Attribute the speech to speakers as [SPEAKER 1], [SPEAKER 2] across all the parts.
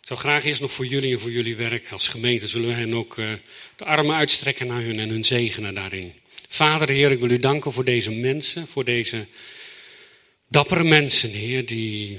[SPEAKER 1] Ik zou graag eerst nog voor jullie en voor jullie werk als gemeente zullen we hen ook de armen uitstrekken naar hun en hun zegenen daarin. Vader, Heer, ik wil u danken voor deze mensen, voor deze dappere mensen, Heer, die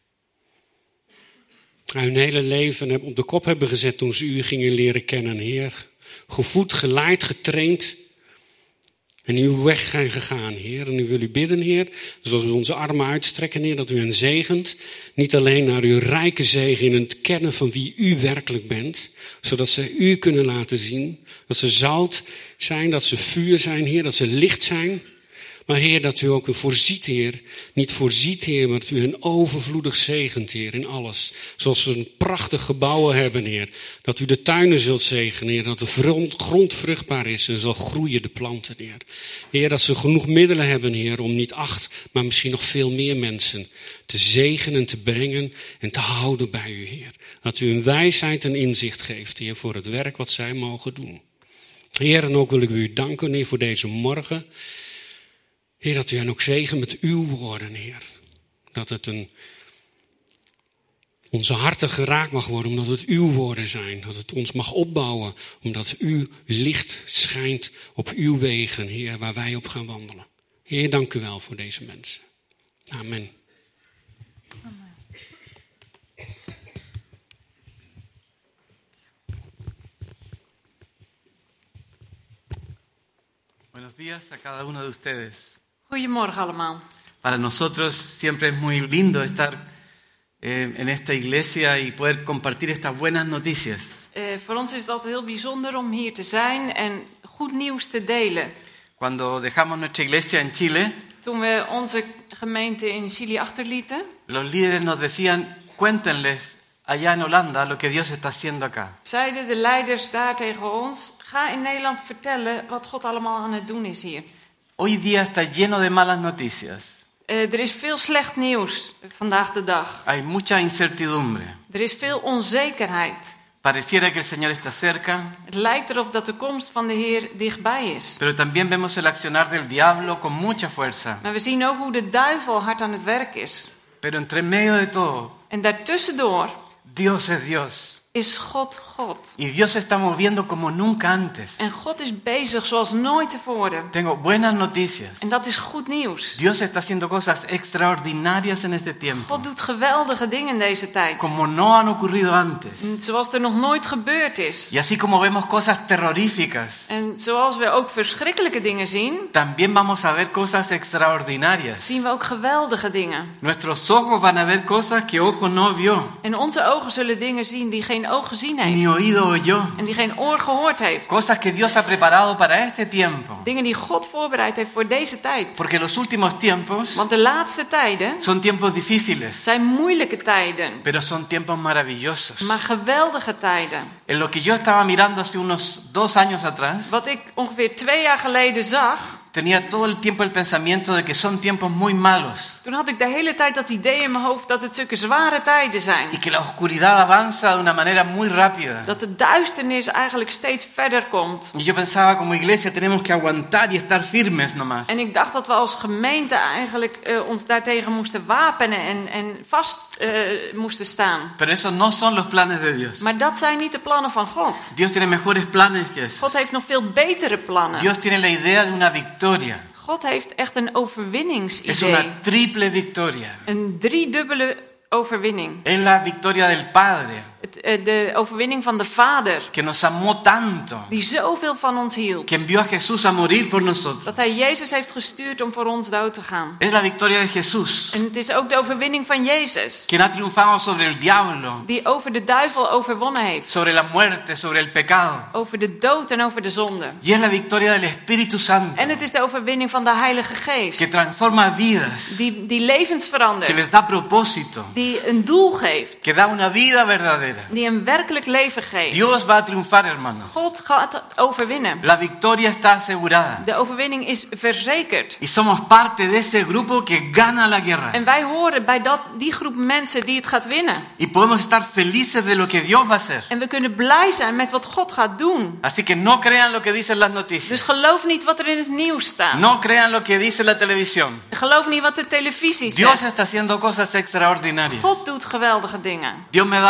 [SPEAKER 1] hun hele leven op de kop hebben gezet toen ze u gingen leren kennen, Heer. Gevoed, geleid, getraind en uw weg zijn gegaan, Heer. En u wil u bidden, Heer, zoals we onze armen uitstrekken, Heer, dat u hen zegent. Niet alleen naar uw rijke zegen in het kennen van wie u werkelijk bent, zodat ze u kunnen laten zien. Dat ze zout zijn, dat ze vuur zijn, Heer, dat ze licht zijn. Maar Heer, dat u ook voorziet, Heer. Niet voorziet, Heer, maar dat u hen overvloedig zegent, Heer, in alles. Zoals we een prachtig gebouwen hebben, Heer. Dat u de tuinen zult zegenen, Heer. Dat de grond vruchtbaar is en zal groeien, de planten, Heer. Heer, dat ze genoeg middelen hebben, Heer, om niet 8, maar misschien nog veel meer mensen te zegenen, te brengen en te houden bij u, Heer. Dat u een wijsheid en inzicht geeft, Heer, voor het werk wat zij mogen doen. Heer, en ook wil ik u danken, Heer, voor deze morgen. Heer, dat u hen ook zegen met uw woorden, Heer. Dat het onze harten geraakt mag worden, omdat het uw woorden zijn. Dat het ons mag opbouwen, omdat uw licht schijnt op uw wegen, Heer, waar wij op gaan wandelen. Heer, dank u wel voor deze mensen. Amen.
[SPEAKER 2] Buenos días a cada uno de ustedes.
[SPEAKER 3] Goedemorgen allemaal.
[SPEAKER 2] Para nosotros siempre es muy lindo estar en esta iglesia y poder compartir estas buenas noticias.
[SPEAKER 3] Voor ons is het altijd heel bijzonder om hier te zijn en goed nieuws te delen.
[SPEAKER 2] Cuando dejamos nuestra iglesia en Chile,
[SPEAKER 3] Toen we onze gemeente in Chili achterlieten,
[SPEAKER 2] los líderes nos decían, cuéntenles allá en Holanda lo que Dios está haciendo acá.
[SPEAKER 3] zeiden de leiders daar tegen ons: ga in Nederland vertellen wat God allemaal aan het doen is hier.
[SPEAKER 2] Hoy día está lleno de malas noticias.
[SPEAKER 3] Er is veel slecht nieuws vandaag de dag.
[SPEAKER 2] Hay mucha incertidumbre.
[SPEAKER 3] Er is veel onzekerheid.
[SPEAKER 2] Pareciera que el Señor está cerca,
[SPEAKER 3] Het lijkt erop dat de komst van de Heer dichtbij is.
[SPEAKER 2] pero también vemos el accionar del diablo con mucha fuerza.
[SPEAKER 3] Maar we zien ook hoe de duivel hard aan het werk is.
[SPEAKER 2] Pero entre medio de todo,
[SPEAKER 3] En daartussendoor
[SPEAKER 2] Dios es Dios.
[SPEAKER 3] is God God.
[SPEAKER 2] Y Dios se está moviendo como nunca antes.
[SPEAKER 3] En God is bezig zoals nooit tevoren.
[SPEAKER 2] Tengo buenas noticias.
[SPEAKER 3] En dat is goed nieuws.
[SPEAKER 2] Dios está haciendo cosas extraordinarias en este tiempo,
[SPEAKER 3] God doet geweldige dingen in deze tijd.
[SPEAKER 2] como no han ocurrido antes.
[SPEAKER 3] Zoals er nog nooit gebeurd is.
[SPEAKER 2] Y así como vemos cosas terroríficas,
[SPEAKER 3] En zoals we ook verschrikkelijke dingen zien,
[SPEAKER 2] también vamos a ver cosas extraordinarias.
[SPEAKER 3] zien we ook geweldige dingen.
[SPEAKER 2] Nuestros ojos van a ver cosas que ojo no vio,
[SPEAKER 3] En onze ogen zullen dingen zien die geen oog gezien
[SPEAKER 2] ni
[SPEAKER 3] heeft.
[SPEAKER 2] oído oyó.
[SPEAKER 3] En die geen oor gehoord heeft.
[SPEAKER 2] Cosas que Dios ha preparado para este tiempo.
[SPEAKER 3] Dingen die God voorbereid heeft voor deze tijd.
[SPEAKER 2] Porque los últimos tiempos
[SPEAKER 3] Want de laatste tijden
[SPEAKER 2] son tiempos difíciles,
[SPEAKER 3] zijn moeilijke tijden.
[SPEAKER 2] pero son tiempos maravillosos.
[SPEAKER 3] Maar geweldige tijden.
[SPEAKER 2] En lo que yo estaba mirando hace unos 2 años atrás,
[SPEAKER 3] Wat ik ongeveer 2 jaar geleden zag,
[SPEAKER 2] tenía todo el tiempo el pensamiento de que son tiempos muy malos
[SPEAKER 3] toen had ik de hele tijd dat idee in mijn hoofd dat het zulke zware tijden zijn.
[SPEAKER 2] y que la oscuridad avanza de una manera muy rápida.
[SPEAKER 3] Dat de duisternis eigenlijk steeds verder komt.
[SPEAKER 2] Y yo pensaba, como iglesia tenemos que aguantar y estar firmes nomás.
[SPEAKER 3] En ik dacht dat we als gemeente eigenlijk ons daartegen moesten wapenen en vast moesten staan.
[SPEAKER 2] Pero esos no son los planes de Dios.
[SPEAKER 3] Maar dat zijn niet de plannen van God.
[SPEAKER 2] Dios tiene mejores planes que eso.
[SPEAKER 3] God heeft nog veel betere plannen.
[SPEAKER 2] Dios tiene la idea de una victoria.
[SPEAKER 3] God heeft echt een
[SPEAKER 2] Es
[SPEAKER 3] overwinningsidee.
[SPEAKER 2] una triple victoria.
[SPEAKER 3] Een driedubbele overwinning.
[SPEAKER 2] Es la victoria del Padre,
[SPEAKER 3] De overwinning van de Vader.
[SPEAKER 2] que nos amó tanto,
[SPEAKER 3] Die zoveel van ons hield.
[SPEAKER 2] que envió a Jesús a morir por nosotros.
[SPEAKER 3] Dat hij Jezus heeft gestuurd om voor ons dood te gaan.
[SPEAKER 2] Es la victoria de Jesús,
[SPEAKER 3] En het is ook de overwinning van Jezus.
[SPEAKER 2] quien ha triunfado sobre el diablo,
[SPEAKER 3] Die over de duivel overwonnen heeft.
[SPEAKER 2] sobre la muerte, sobre el pecado.
[SPEAKER 3] Over de dood en over de zonde.
[SPEAKER 2] Y es la victoria del Espíritu Santo,
[SPEAKER 3] En het is de overwinning van de Heilige
[SPEAKER 2] que
[SPEAKER 3] Geest.
[SPEAKER 2] transforma vidas,
[SPEAKER 3] Die levens
[SPEAKER 2] que
[SPEAKER 3] verandert.
[SPEAKER 2] les da propósito,
[SPEAKER 3] Die een doel geeft.
[SPEAKER 2] que da una vida verdadera.
[SPEAKER 3] Die een werkelijk leven geeft.
[SPEAKER 2] Dios va a triunfar, hermanos.
[SPEAKER 3] God gaat overwinnen.
[SPEAKER 2] La victoria está asegurada.
[SPEAKER 3] De overwinning is verzekerd.
[SPEAKER 2] Y somos parte de ese grupo que gana la guerra.
[SPEAKER 3] En wij horen bij die groep mensen die het gaat winnen.
[SPEAKER 2] Y podemos estar felices de lo que Dios va a hacer.
[SPEAKER 3] En we kunnen blij zijn met wat God gaat doen.
[SPEAKER 2] Así que no crean lo que dicen las
[SPEAKER 3] Dus
[SPEAKER 2] noticias.
[SPEAKER 3] geloof niet wat er in het nieuws staat.
[SPEAKER 2] No crean lo que dice la televisión.
[SPEAKER 3] Geloof niet wat de televisie
[SPEAKER 2] Dios
[SPEAKER 3] zegt.
[SPEAKER 2] está haciendo cosas extraordinarias.
[SPEAKER 3] God doet geweldige dingen.
[SPEAKER 2] Dios me ha dado la oportunidad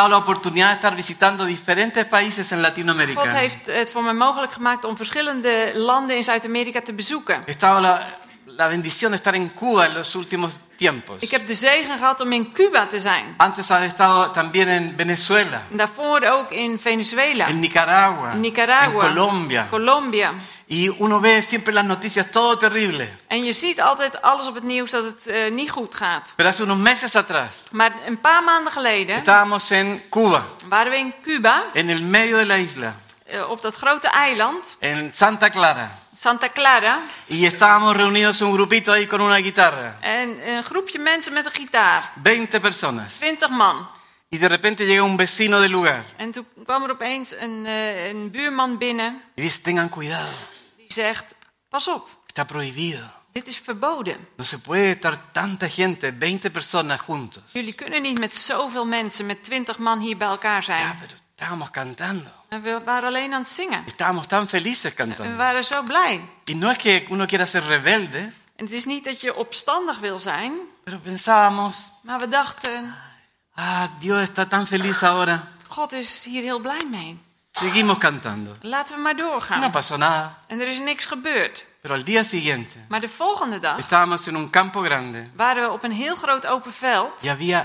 [SPEAKER 2] oportunidad de estar visitando diferentes países en
[SPEAKER 3] God
[SPEAKER 2] Latinoamérica.
[SPEAKER 3] heeft het voor mij mogelijk gemaakt om verschillende landen in Zuid-Amerika te bezoeken.
[SPEAKER 2] He estado la bendición de estar en Cuba en los últimos tiempos.
[SPEAKER 3] Ik heb de zegen gehad om in Cuba te zijn.
[SPEAKER 2] Antes he estado también en Venezuela,
[SPEAKER 3] En daarvoor ook in Venezuela,
[SPEAKER 2] en Nicaragua,
[SPEAKER 3] in Nicaragua,
[SPEAKER 2] en Colombia.
[SPEAKER 3] Colombia.
[SPEAKER 2] Y uno ve siempre las noticias, todo terrible.
[SPEAKER 3] En je ziet altijd alles op het nieuws dat het niet goed gaat.
[SPEAKER 2] Pero hace unos meses atrás
[SPEAKER 3] Maar een paar maanden geleden
[SPEAKER 2] estábamos en Cuba,
[SPEAKER 3] waren we in Cuba,
[SPEAKER 2] en el medio de la isla,
[SPEAKER 3] op dat grote eiland,
[SPEAKER 2] en Santa Clara.
[SPEAKER 3] Santa Clara.
[SPEAKER 2] Y estábamos reunidos un grupito ahí con una guitarra.
[SPEAKER 3] En een groepje mensen met een gitaar.
[SPEAKER 2] 20 personas.
[SPEAKER 3] 20 man.
[SPEAKER 2] Y de repente llega un vecino del lugar
[SPEAKER 3] En toen kwam er opeens een buurman binnen.
[SPEAKER 2] y dice, tengan cuidado,
[SPEAKER 3] Die zegt, pas op,
[SPEAKER 2] está prohibido.
[SPEAKER 3] dit is verboden.
[SPEAKER 2] No se puede estar tanta gente, 20 personas juntos.
[SPEAKER 3] Jullie kunnen niet met zoveel mensen, met 20 man hier bij elkaar
[SPEAKER 2] Ya,
[SPEAKER 3] zijn.
[SPEAKER 2] pero estábamos cantando.
[SPEAKER 3] En we waren alleen aan het zingen.
[SPEAKER 2] Estábamos tan felices
[SPEAKER 3] En we
[SPEAKER 2] cantando.
[SPEAKER 3] waren zo blij.
[SPEAKER 2] Y no es que uno quiera ser rebelde,
[SPEAKER 3] En het is niet dat je opstandig wil zijn.
[SPEAKER 2] pero pensábamos,
[SPEAKER 3] Maar we dachten,
[SPEAKER 2] Dios está tan feliz ahora.
[SPEAKER 3] God is hier heel blij mee.
[SPEAKER 2] Seguimos cantando.
[SPEAKER 3] Laten we maar
[SPEAKER 2] No
[SPEAKER 3] doorgaan.
[SPEAKER 2] pasó nada.
[SPEAKER 3] En er is niks gebeurd.
[SPEAKER 2] Pero al día siguiente
[SPEAKER 3] Maar de volgende dag
[SPEAKER 2] estábamos en un campo grande
[SPEAKER 3] waren we op een heel groot open veld.
[SPEAKER 2] y había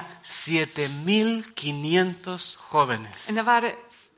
[SPEAKER 2] 7.500 jóvenes
[SPEAKER 3] En er waren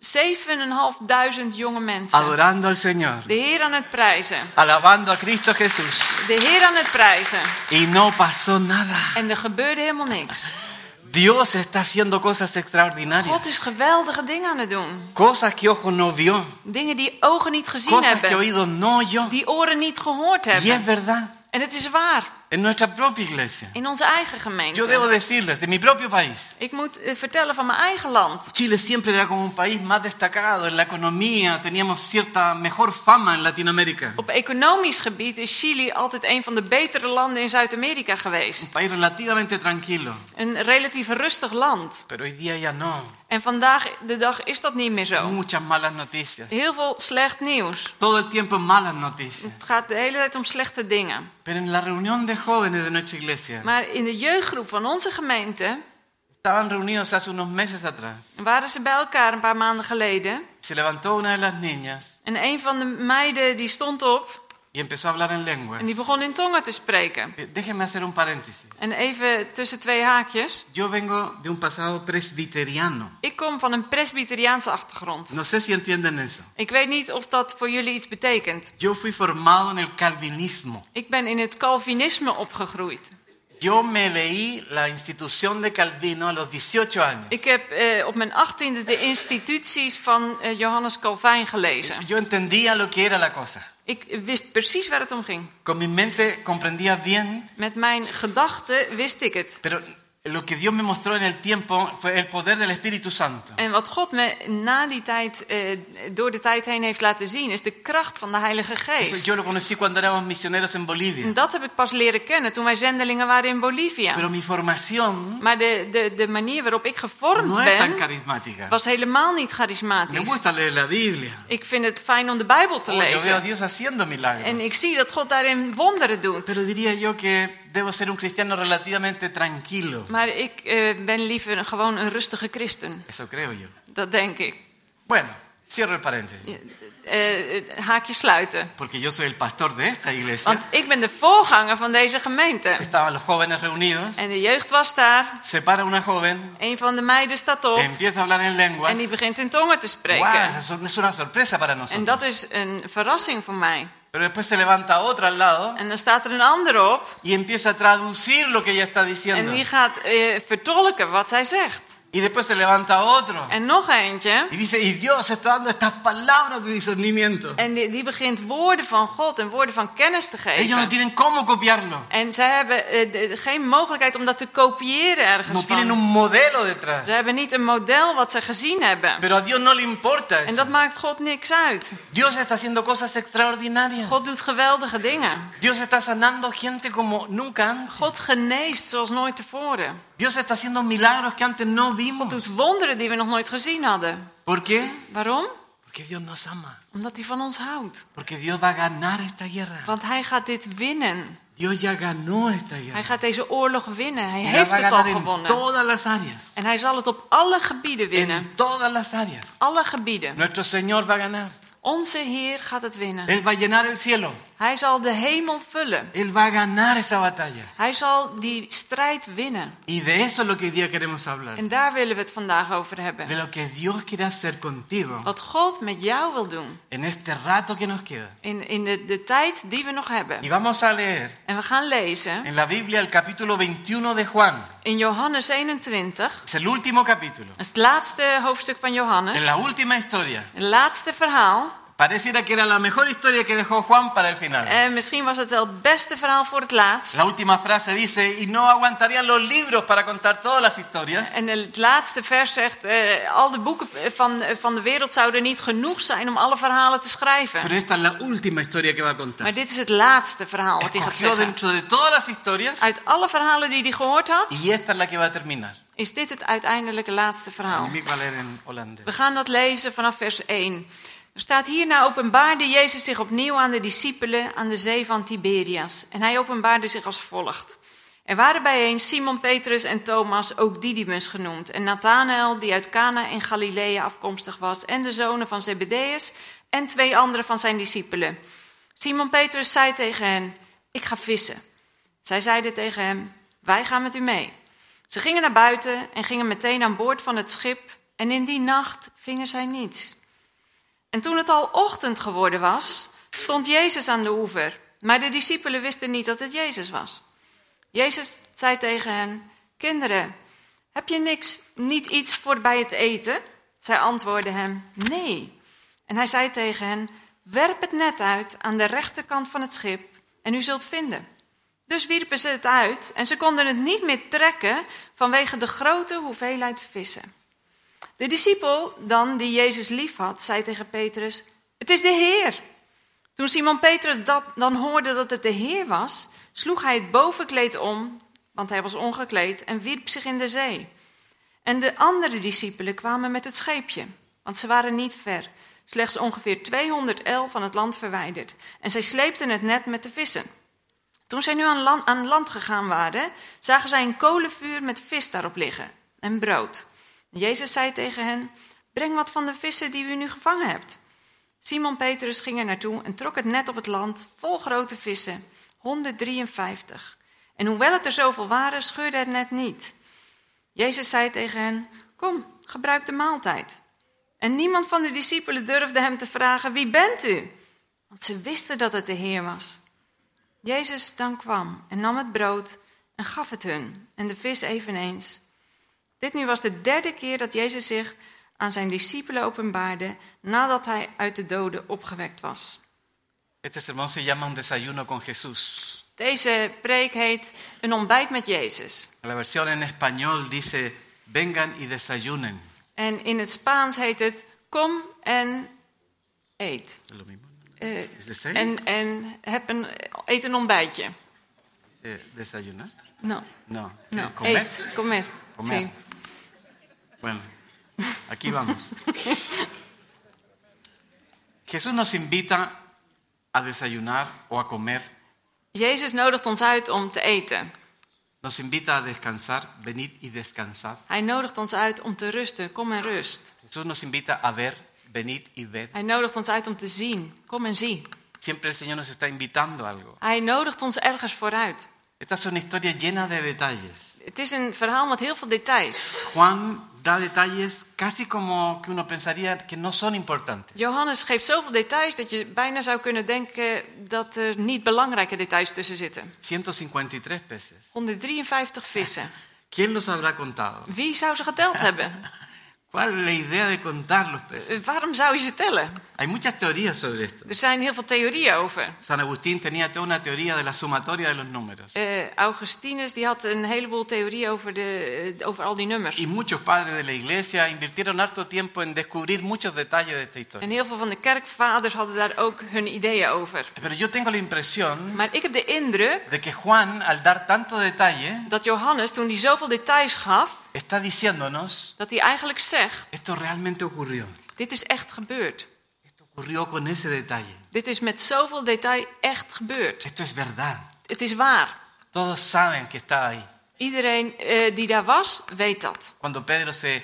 [SPEAKER 3] 7.500 jonge mensen.
[SPEAKER 2] adorando al Señor,
[SPEAKER 3] De Heer aan het prijzen.
[SPEAKER 2] alabando a Cristo Jesús.
[SPEAKER 3] De Heer aan het prijzen.
[SPEAKER 2] Y no pasó nada.
[SPEAKER 3] En er gebeurde helemaal niks.
[SPEAKER 2] Dios está haciendo cosas extraordinarias.
[SPEAKER 3] God is geweldige dingen aan het doen.
[SPEAKER 2] Cosas que ojo no vio.
[SPEAKER 3] Dingen die ogen niet gezien
[SPEAKER 2] Cosas que
[SPEAKER 3] hebben.
[SPEAKER 2] oído no oyó.
[SPEAKER 3] Die oren niet gehoord
[SPEAKER 2] Y es
[SPEAKER 3] hebben.
[SPEAKER 2] verdad.
[SPEAKER 3] En het is waar.
[SPEAKER 2] En nuestra propia iglesia.
[SPEAKER 3] In onze eigen
[SPEAKER 2] Yo debo
[SPEAKER 3] gemeente.
[SPEAKER 2] decirles, de mi propio país.
[SPEAKER 3] Ik moet vertellen van mijn eigen land.
[SPEAKER 2] Chile siempre era como un país más destacado en la economía. Teníamos cierta mejor fama en Latinoamérica.
[SPEAKER 3] Op economisch gebied is Chili altijd een van de betere landen in Zuid-Amerika
[SPEAKER 2] Un
[SPEAKER 3] geweest.
[SPEAKER 2] país relativamente tranquilo.
[SPEAKER 3] Een relatief rustig land.
[SPEAKER 2] Pero hoy día ya no.
[SPEAKER 3] En vandaag de dag is dat niet meer zo.
[SPEAKER 2] Muchas malas noticias.
[SPEAKER 3] Heel veel slecht nieuws.
[SPEAKER 2] Todo el tiempo malas noticias.
[SPEAKER 3] Het gaat de hele tijd om slechte dingen.
[SPEAKER 2] Pero en la reunión de jóvenes de nuestra iglesia,
[SPEAKER 3] Maar in de jeugdgroep van onze gemeente
[SPEAKER 2] estaban reunidos hace unos meses atrás.
[SPEAKER 3] waren ze bij elkaar een paar maanden geleden.
[SPEAKER 2] Se levantó una de las niñas
[SPEAKER 3] En een van de meiden die stond op
[SPEAKER 2] y empezó a hablar en lenguas.
[SPEAKER 3] en die begon in tongen te spreken.
[SPEAKER 2] Déjenme hacer un paréntesis.
[SPEAKER 3] En even tussen twee haakjes.
[SPEAKER 2] Yo vengo de un pasado presbiteriano.
[SPEAKER 3] Ik kom van een presbyteriaanse achtergrond.
[SPEAKER 2] No sé si entienden eso.
[SPEAKER 3] Ik weet niet of dat voor jullie iets betekent.
[SPEAKER 2] Yo fui formado en el calvinismo.
[SPEAKER 3] Ik ben in het Calvinisme opgegroeid.
[SPEAKER 2] Yo me leí la institución de Calvino a los 18 años.
[SPEAKER 3] Ik heb op mijn 18e de instituties van Johannes Calvijn gelezen.
[SPEAKER 2] Yo entendía lo que era la cosa.
[SPEAKER 3] Ik wist precies waar het om ging.
[SPEAKER 2] Con mi mente comprendía bien,
[SPEAKER 3] Met mijn gedachten wist ik het.
[SPEAKER 2] pero lo que Dios me mostró en el tiempo fue el poder del Espíritu Santo.
[SPEAKER 3] En wat God me na die tijd, door de tijd heen heeft laten zien, is de kracht van de Heilige
[SPEAKER 2] Eso
[SPEAKER 3] Geest.
[SPEAKER 2] yo lo conocí cuando éramos misioneros en Bolivia.
[SPEAKER 3] En dat heb ik pas leren kennen toen wij zendelingen waren in Bolivia.
[SPEAKER 2] Pero mi formación
[SPEAKER 3] Maar de manier waarop ik gevormd
[SPEAKER 2] no es tan
[SPEAKER 3] ben,
[SPEAKER 2] carismática.
[SPEAKER 3] was helemaal niet
[SPEAKER 2] Me
[SPEAKER 3] charismatisch.
[SPEAKER 2] gusta leer la Biblia.
[SPEAKER 3] Ik vind het fijn om de Bijbel te
[SPEAKER 2] Yo veo a
[SPEAKER 3] lezen.
[SPEAKER 2] Dios haciendo milagros.
[SPEAKER 3] En ik zie dat God daarin wonderen doet.
[SPEAKER 2] Pero diría yo que debo ser un cristiano relativamente tranquilo.
[SPEAKER 3] Maar ik ben liever gewoon een rustige christen.
[SPEAKER 2] Eso creo yo.
[SPEAKER 3] Dat denk ik.
[SPEAKER 2] Bueno, cierro el paréntesis.
[SPEAKER 3] Haakje sluiten.
[SPEAKER 2] Porque yo soy el pastor de esta iglesia.
[SPEAKER 3] Want ik ben de voorganger van deze gemeente.
[SPEAKER 2] Estaban los jóvenes reunidos.
[SPEAKER 3] En de jeugd was daar.
[SPEAKER 2] Se para una joven.
[SPEAKER 3] Een van de meiden staat op.
[SPEAKER 2] Empieza a hablar en lenguas.
[SPEAKER 3] En die begint in tongen te
[SPEAKER 2] Wow,
[SPEAKER 3] spreken.
[SPEAKER 2] eso es una sorpresa para
[SPEAKER 3] En
[SPEAKER 2] nosotros.
[SPEAKER 3] dat is een verrassing voor mij.
[SPEAKER 2] Pero después se levanta otra al lado
[SPEAKER 3] En dan staat er een ander op.
[SPEAKER 2] y empieza a traducir lo que ella está
[SPEAKER 3] En
[SPEAKER 2] diciendo.
[SPEAKER 3] die gaat vertolken wat zij zegt.
[SPEAKER 2] Y después se levanta otro
[SPEAKER 3] En nog eentje.
[SPEAKER 2] y dice, y Dios está dando estas palabras de discernimiento.
[SPEAKER 3] En die begint woorden van God en woorden van kennis te
[SPEAKER 2] Ellos no
[SPEAKER 3] geven.
[SPEAKER 2] tienen cómo copiarlo.
[SPEAKER 3] En zij hebben geen mogelijkheid om dat te kopiëren ergens
[SPEAKER 2] No tienen
[SPEAKER 3] van.
[SPEAKER 2] un modelo detrás.
[SPEAKER 3] Ze hebben niet een model wat ze gezien hebben.
[SPEAKER 2] Pero a Dios no le importa
[SPEAKER 3] En
[SPEAKER 2] eso.
[SPEAKER 3] dat maakt God niks uit.
[SPEAKER 2] Dios está haciendo cosas extraordinarias.
[SPEAKER 3] God doet geweldige dingen.
[SPEAKER 2] Dios está sanando gente como nunca antes.
[SPEAKER 3] God geneest zoals nooit tevoren.
[SPEAKER 2] Dios está haciendo milagros que antes no vimos.
[SPEAKER 3] Doet wonderen die we nog nooit gezien hadden.
[SPEAKER 2] ¿Por qué?
[SPEAKER 3] Waarom?
[SPEAKER 2] Porque Dios nos ama.
[SPEAKER 3] Omdat hij van ons houdt.
[SPEAKER 2] Porque Dios va a ganar esta guerra.
[SPEAKER 3] Want hij gaat dit winnen.
[SPEAKER 2] Dios ya ganó esta
[SPEAKER 3] Hij
[SPEAKER 2] guerra.
[SPEAKER 3] gaat deze oorlog winnen. Hij
[SPEAKER 2] Y la
[SPEAKER 3] heeft
[SPEAKER 2] va a
[SPEAKER 3] het al
[SPEAKER 2] ganar en
[SPEAKER 3] gewonnen.
[SPEAKER 2] todas las áreas.
[SPEAKER 3] En hij zal het op alle gebieden winnen.
[SPEAKER 2] En todas las áreas.
[SPEAKER 3] Alle gebieden.
[SPEAKER 2] Nuestro Señor va a ganar.
[SPEAKER 3] Onze Heer gaat het winnen.
[SPEAKER 2] Él va a llenar el cielo.
[SPEAKER 3] Hij zal de hemel vullen.
[SPEAKER 2] Él va a ganar esa batalla.
[SPEAKER 3] Hij zal die strijd winnen.
[SPEAKER 2] Y de eso es lo que hoy día queremos hablar.
[SPEAKER 3] En daar willen we het vandaag over hebben.
[SPEAKER 2] De lo que Dios quiere hacer contigo
[SPEAKER 3] Wat God met jou wil doen.
[SPEAKER 2] en este rato que nos queda.
[SPEAKER 3] In de tijd die we nog hebben.
[SPEAKER 2] Y vamos a leer
[SPEAKER 3] En we gaan lezen
[SPEAKER 2] en la Biblia el capítulo 21 de Juan.
[SPEAKER 3] in Johannes 21.
[SPEAKER 2] Es el último capítulo.
[SPEAKER 3] Dat is het laatste hoofdstuk van Johannes.
[SPEAKER 2] En la última historia.
[SPEAKER 3] Het laatste verhaal.
[SPEAKER 2] Pareciera que era la mejor historia que dejó Juan para el final.
[SPEAKER 3] En misschien was het wel het beste verhaal voor het laatst.
[SPEAKER 2] La última frase dice, y no aguantarían los libros para contar todas las historias.
[SPEAKER 3] En het laatste vers zegt, al de boeken van de wereld zouden niet genoeg zijn om alle verhalen te schrijven.
[SPEAKER 2] Pero esta es la última historia que va a contar.
[SPEAKER 3] Maar dit is het laatste verhaal wat hij gaat
[SPEAKER 2] Escogió
[SPEAKER 3] zeggen.
[SPEAKER 2] dentro de todas las historias,
[SPEAKER 3] Uit alle verhalen die hij gehoord had,
[SPEAKER 2] y esta es la que va a terminar.
[SPEAKER 3] is dit het uiteindelijke laatste verhaal.
[SPEAKER 2] Y va a leer en holandés.
[SPEAKER 3] We gaan dat lezen vanaf vers 1. Er staat: hierna openbaarde Jezus zich opnieuw aan de discipelen aan de zee van Tiberias. En hij openbaarde zich als volgt. Er waren bijeen Simon Petrus en Thomas, ook Didymus genoemd. En Nathanael, die uit Cana in Galilea afkomstig was. En de zonen van Zebedeus en 2 anderen van zijn discipelen. Simon Petrus zei tegen hen: ik ga vissen. Zij zeiden tegen hem: wij gaan met u mee. Ze gingen naar buiten en gingen meteen aan boord van het schip. En in die nacht vingen zij niets. En toen het al ochtend geworden was, stond Jezus aan de oever. Maar de discipelen wisten niet dat het Jezus was. Jezus zei tegen hen: kinderen, heb je niet iets voor bij het eten? Zij antwoordden hem: nee. En hij zei tegen hen: werp het net uit aan de rechterkant van het schip en u zult vinden. Dus wierpen ze het uit en ze konden het niet meer trekken vanwege de grote hoeveelheid vissen. De discipel dan, die Jezus lief had, zei tegen Petrus: het is de Heer. Toen Simon Petrus dan hoorde dat het de Heer was, sloeg hij het bovenkleed om, want hij was ongekleed, en wierp zich in de zee. En de andere discipelen kwamen met het scheepje, want ze waren niet ver, slechts ongeveer 200 el van het land verwijderd. En zij sleepten het net met de vissen. Toen zij nu aan land gegaan waren, zagen zij een kolenvuur met vis daarop liggen en brood. Jezus zei tegen hen: breng wat van de vissen die u nu gevangen hebt. Simon Petrus ging er naartoe en trok het net op het land vol grote vissen, 153. En hoewel het er zoveel waren, scheurde het net niet. Jezus zei tegen hen: kom, gebruik de maaltijd. En niemand van de discipelen durfde hem te vragen: wie bent u? Want ze wisten dat het de Heer was. Jezus dan kwam en nam het brood en gaf het hun en de vis eveneens. Dit nu was de 3e keer dat Jezus zich aan zijn discipelen openbaarde nadat hij uit de doden opgewekt was.
[SPEAKER 2] Este sermón se llama un desayuno con Jesús.
[SPEAKER 3] Deze preek heet een ontbijt met Jezus.
[SPEAKER 2] La versión en español dice, vengan y desayunen.
[SPEAKER 3] En in het Spaans heet het kom en eet.
[SPEAKER 2] Es lo mismo. ¿Es desayuno?
[SPEAKER 3] En eet een ontbijtje.
[SPEAKER 2] ¿Desayunar?
[SPEAKER 3] No.
[SPEAKER 2] No.
[SPEAKER 3] No.
[SPEAKER 2] ¿Comer?
[SPEAKER 3] Eet, comer.
[SPEAKER 2] Comer.
[SPEAKER 3] Sí.
[SPEAKER 2] Bueno, aquí vamos. Jesús nos invita a desayunar o a comer.
[SPEAKER 3] Jezus nodigt ons uit om te eten.
[SPEAKER 2] Nos invita a descansar, venid y descansad.
[SPEAKER 3] Hij nodigt ons uit om te rusten. Kom en rust.
[SPEAKER 2] Jesús nos invita a ver, venid y ved.
[SPEAKER 3] Hij nodigt ons uit om te zien. Kom en zie.
[SPEAKER 2] Siempre el Señor nos está invitando a algo.
[SPEAKER 3] Hij nodigt ons ergens vooruit.
[SPEAKER 2] Esta es una historia llena de detalles.
[SPEAKER 3] Het is een verhaal met heel veel details.
[SPEAKER 2] Juan da detalles casi como que uno pensaría que no son importantes.
[SPEAKER 3] Johannes geeft zoveel details dat je bijna zou kunnen denken dat er niet belangrijke details tussen zitten.
[SPEAKER 2] 153 peces.
[SPEAKER 3] 153 vissen.
[SPEAKER 2] ¿Quién los habrá contado?
[SPEAKER 3] Wie zou ze geteld hebben?
[SPEAKER 2] ¿Cuál es la idea de contar los peces?
[SPEAKER 3] Waarom zou je ze tellen?
[SPEAKER 2] Hay muchas teorías sobre esto.
[SPEAKER 3] Er zijn heel veel theorieën over.
[SPEAKER 2] San Agustín tenía toda una teoría de la sumatoria de los números.
[SPEAKER 3] Augustinus die had een heleboel theorieën over al die nummers.
[SPEAKER 2] Y muchos padres de la iglesia invirtieron harto tiempo en descubrir muchos detalles de esta
[SPEAKER 3] En
[SPEAKER 2] historia.
[SPEAKER 3] heel veel van de kerkvaders hadden daar ook hun ideeën over.
[SPEAKER 2] Pero yo tengo la impresión
[SPEAKER 3] Maar ik heb de indruk
[SPEAKER 2] de que Juan, al dar tanto detalle,
[SPEAKER 3] dat Johannes, toen hij zoveel details gaf,
[SPEAKER 2] está diciéndonos,
[SPEAKER 3] dat hij eigenlijk zegt:
[SPEAKER 2] esto realmente ocurrió.
[SPEAKER 3] dit is echt gebeurd.
[SPEAKER 2] Esto ocurrió con ese detalle.
[SPEAKER 3] Dit is met zoveel detail echt gebeurd.
[SPEAKER 2] Esto es verdad.
[SPEAKER 3] het is waar.
[SPEAKER 2] Todos saben que está ahí.
[SPEAKER 3] Iedereen die daar was, weet dat.
[SPEAKER 2] Cuando Pedro se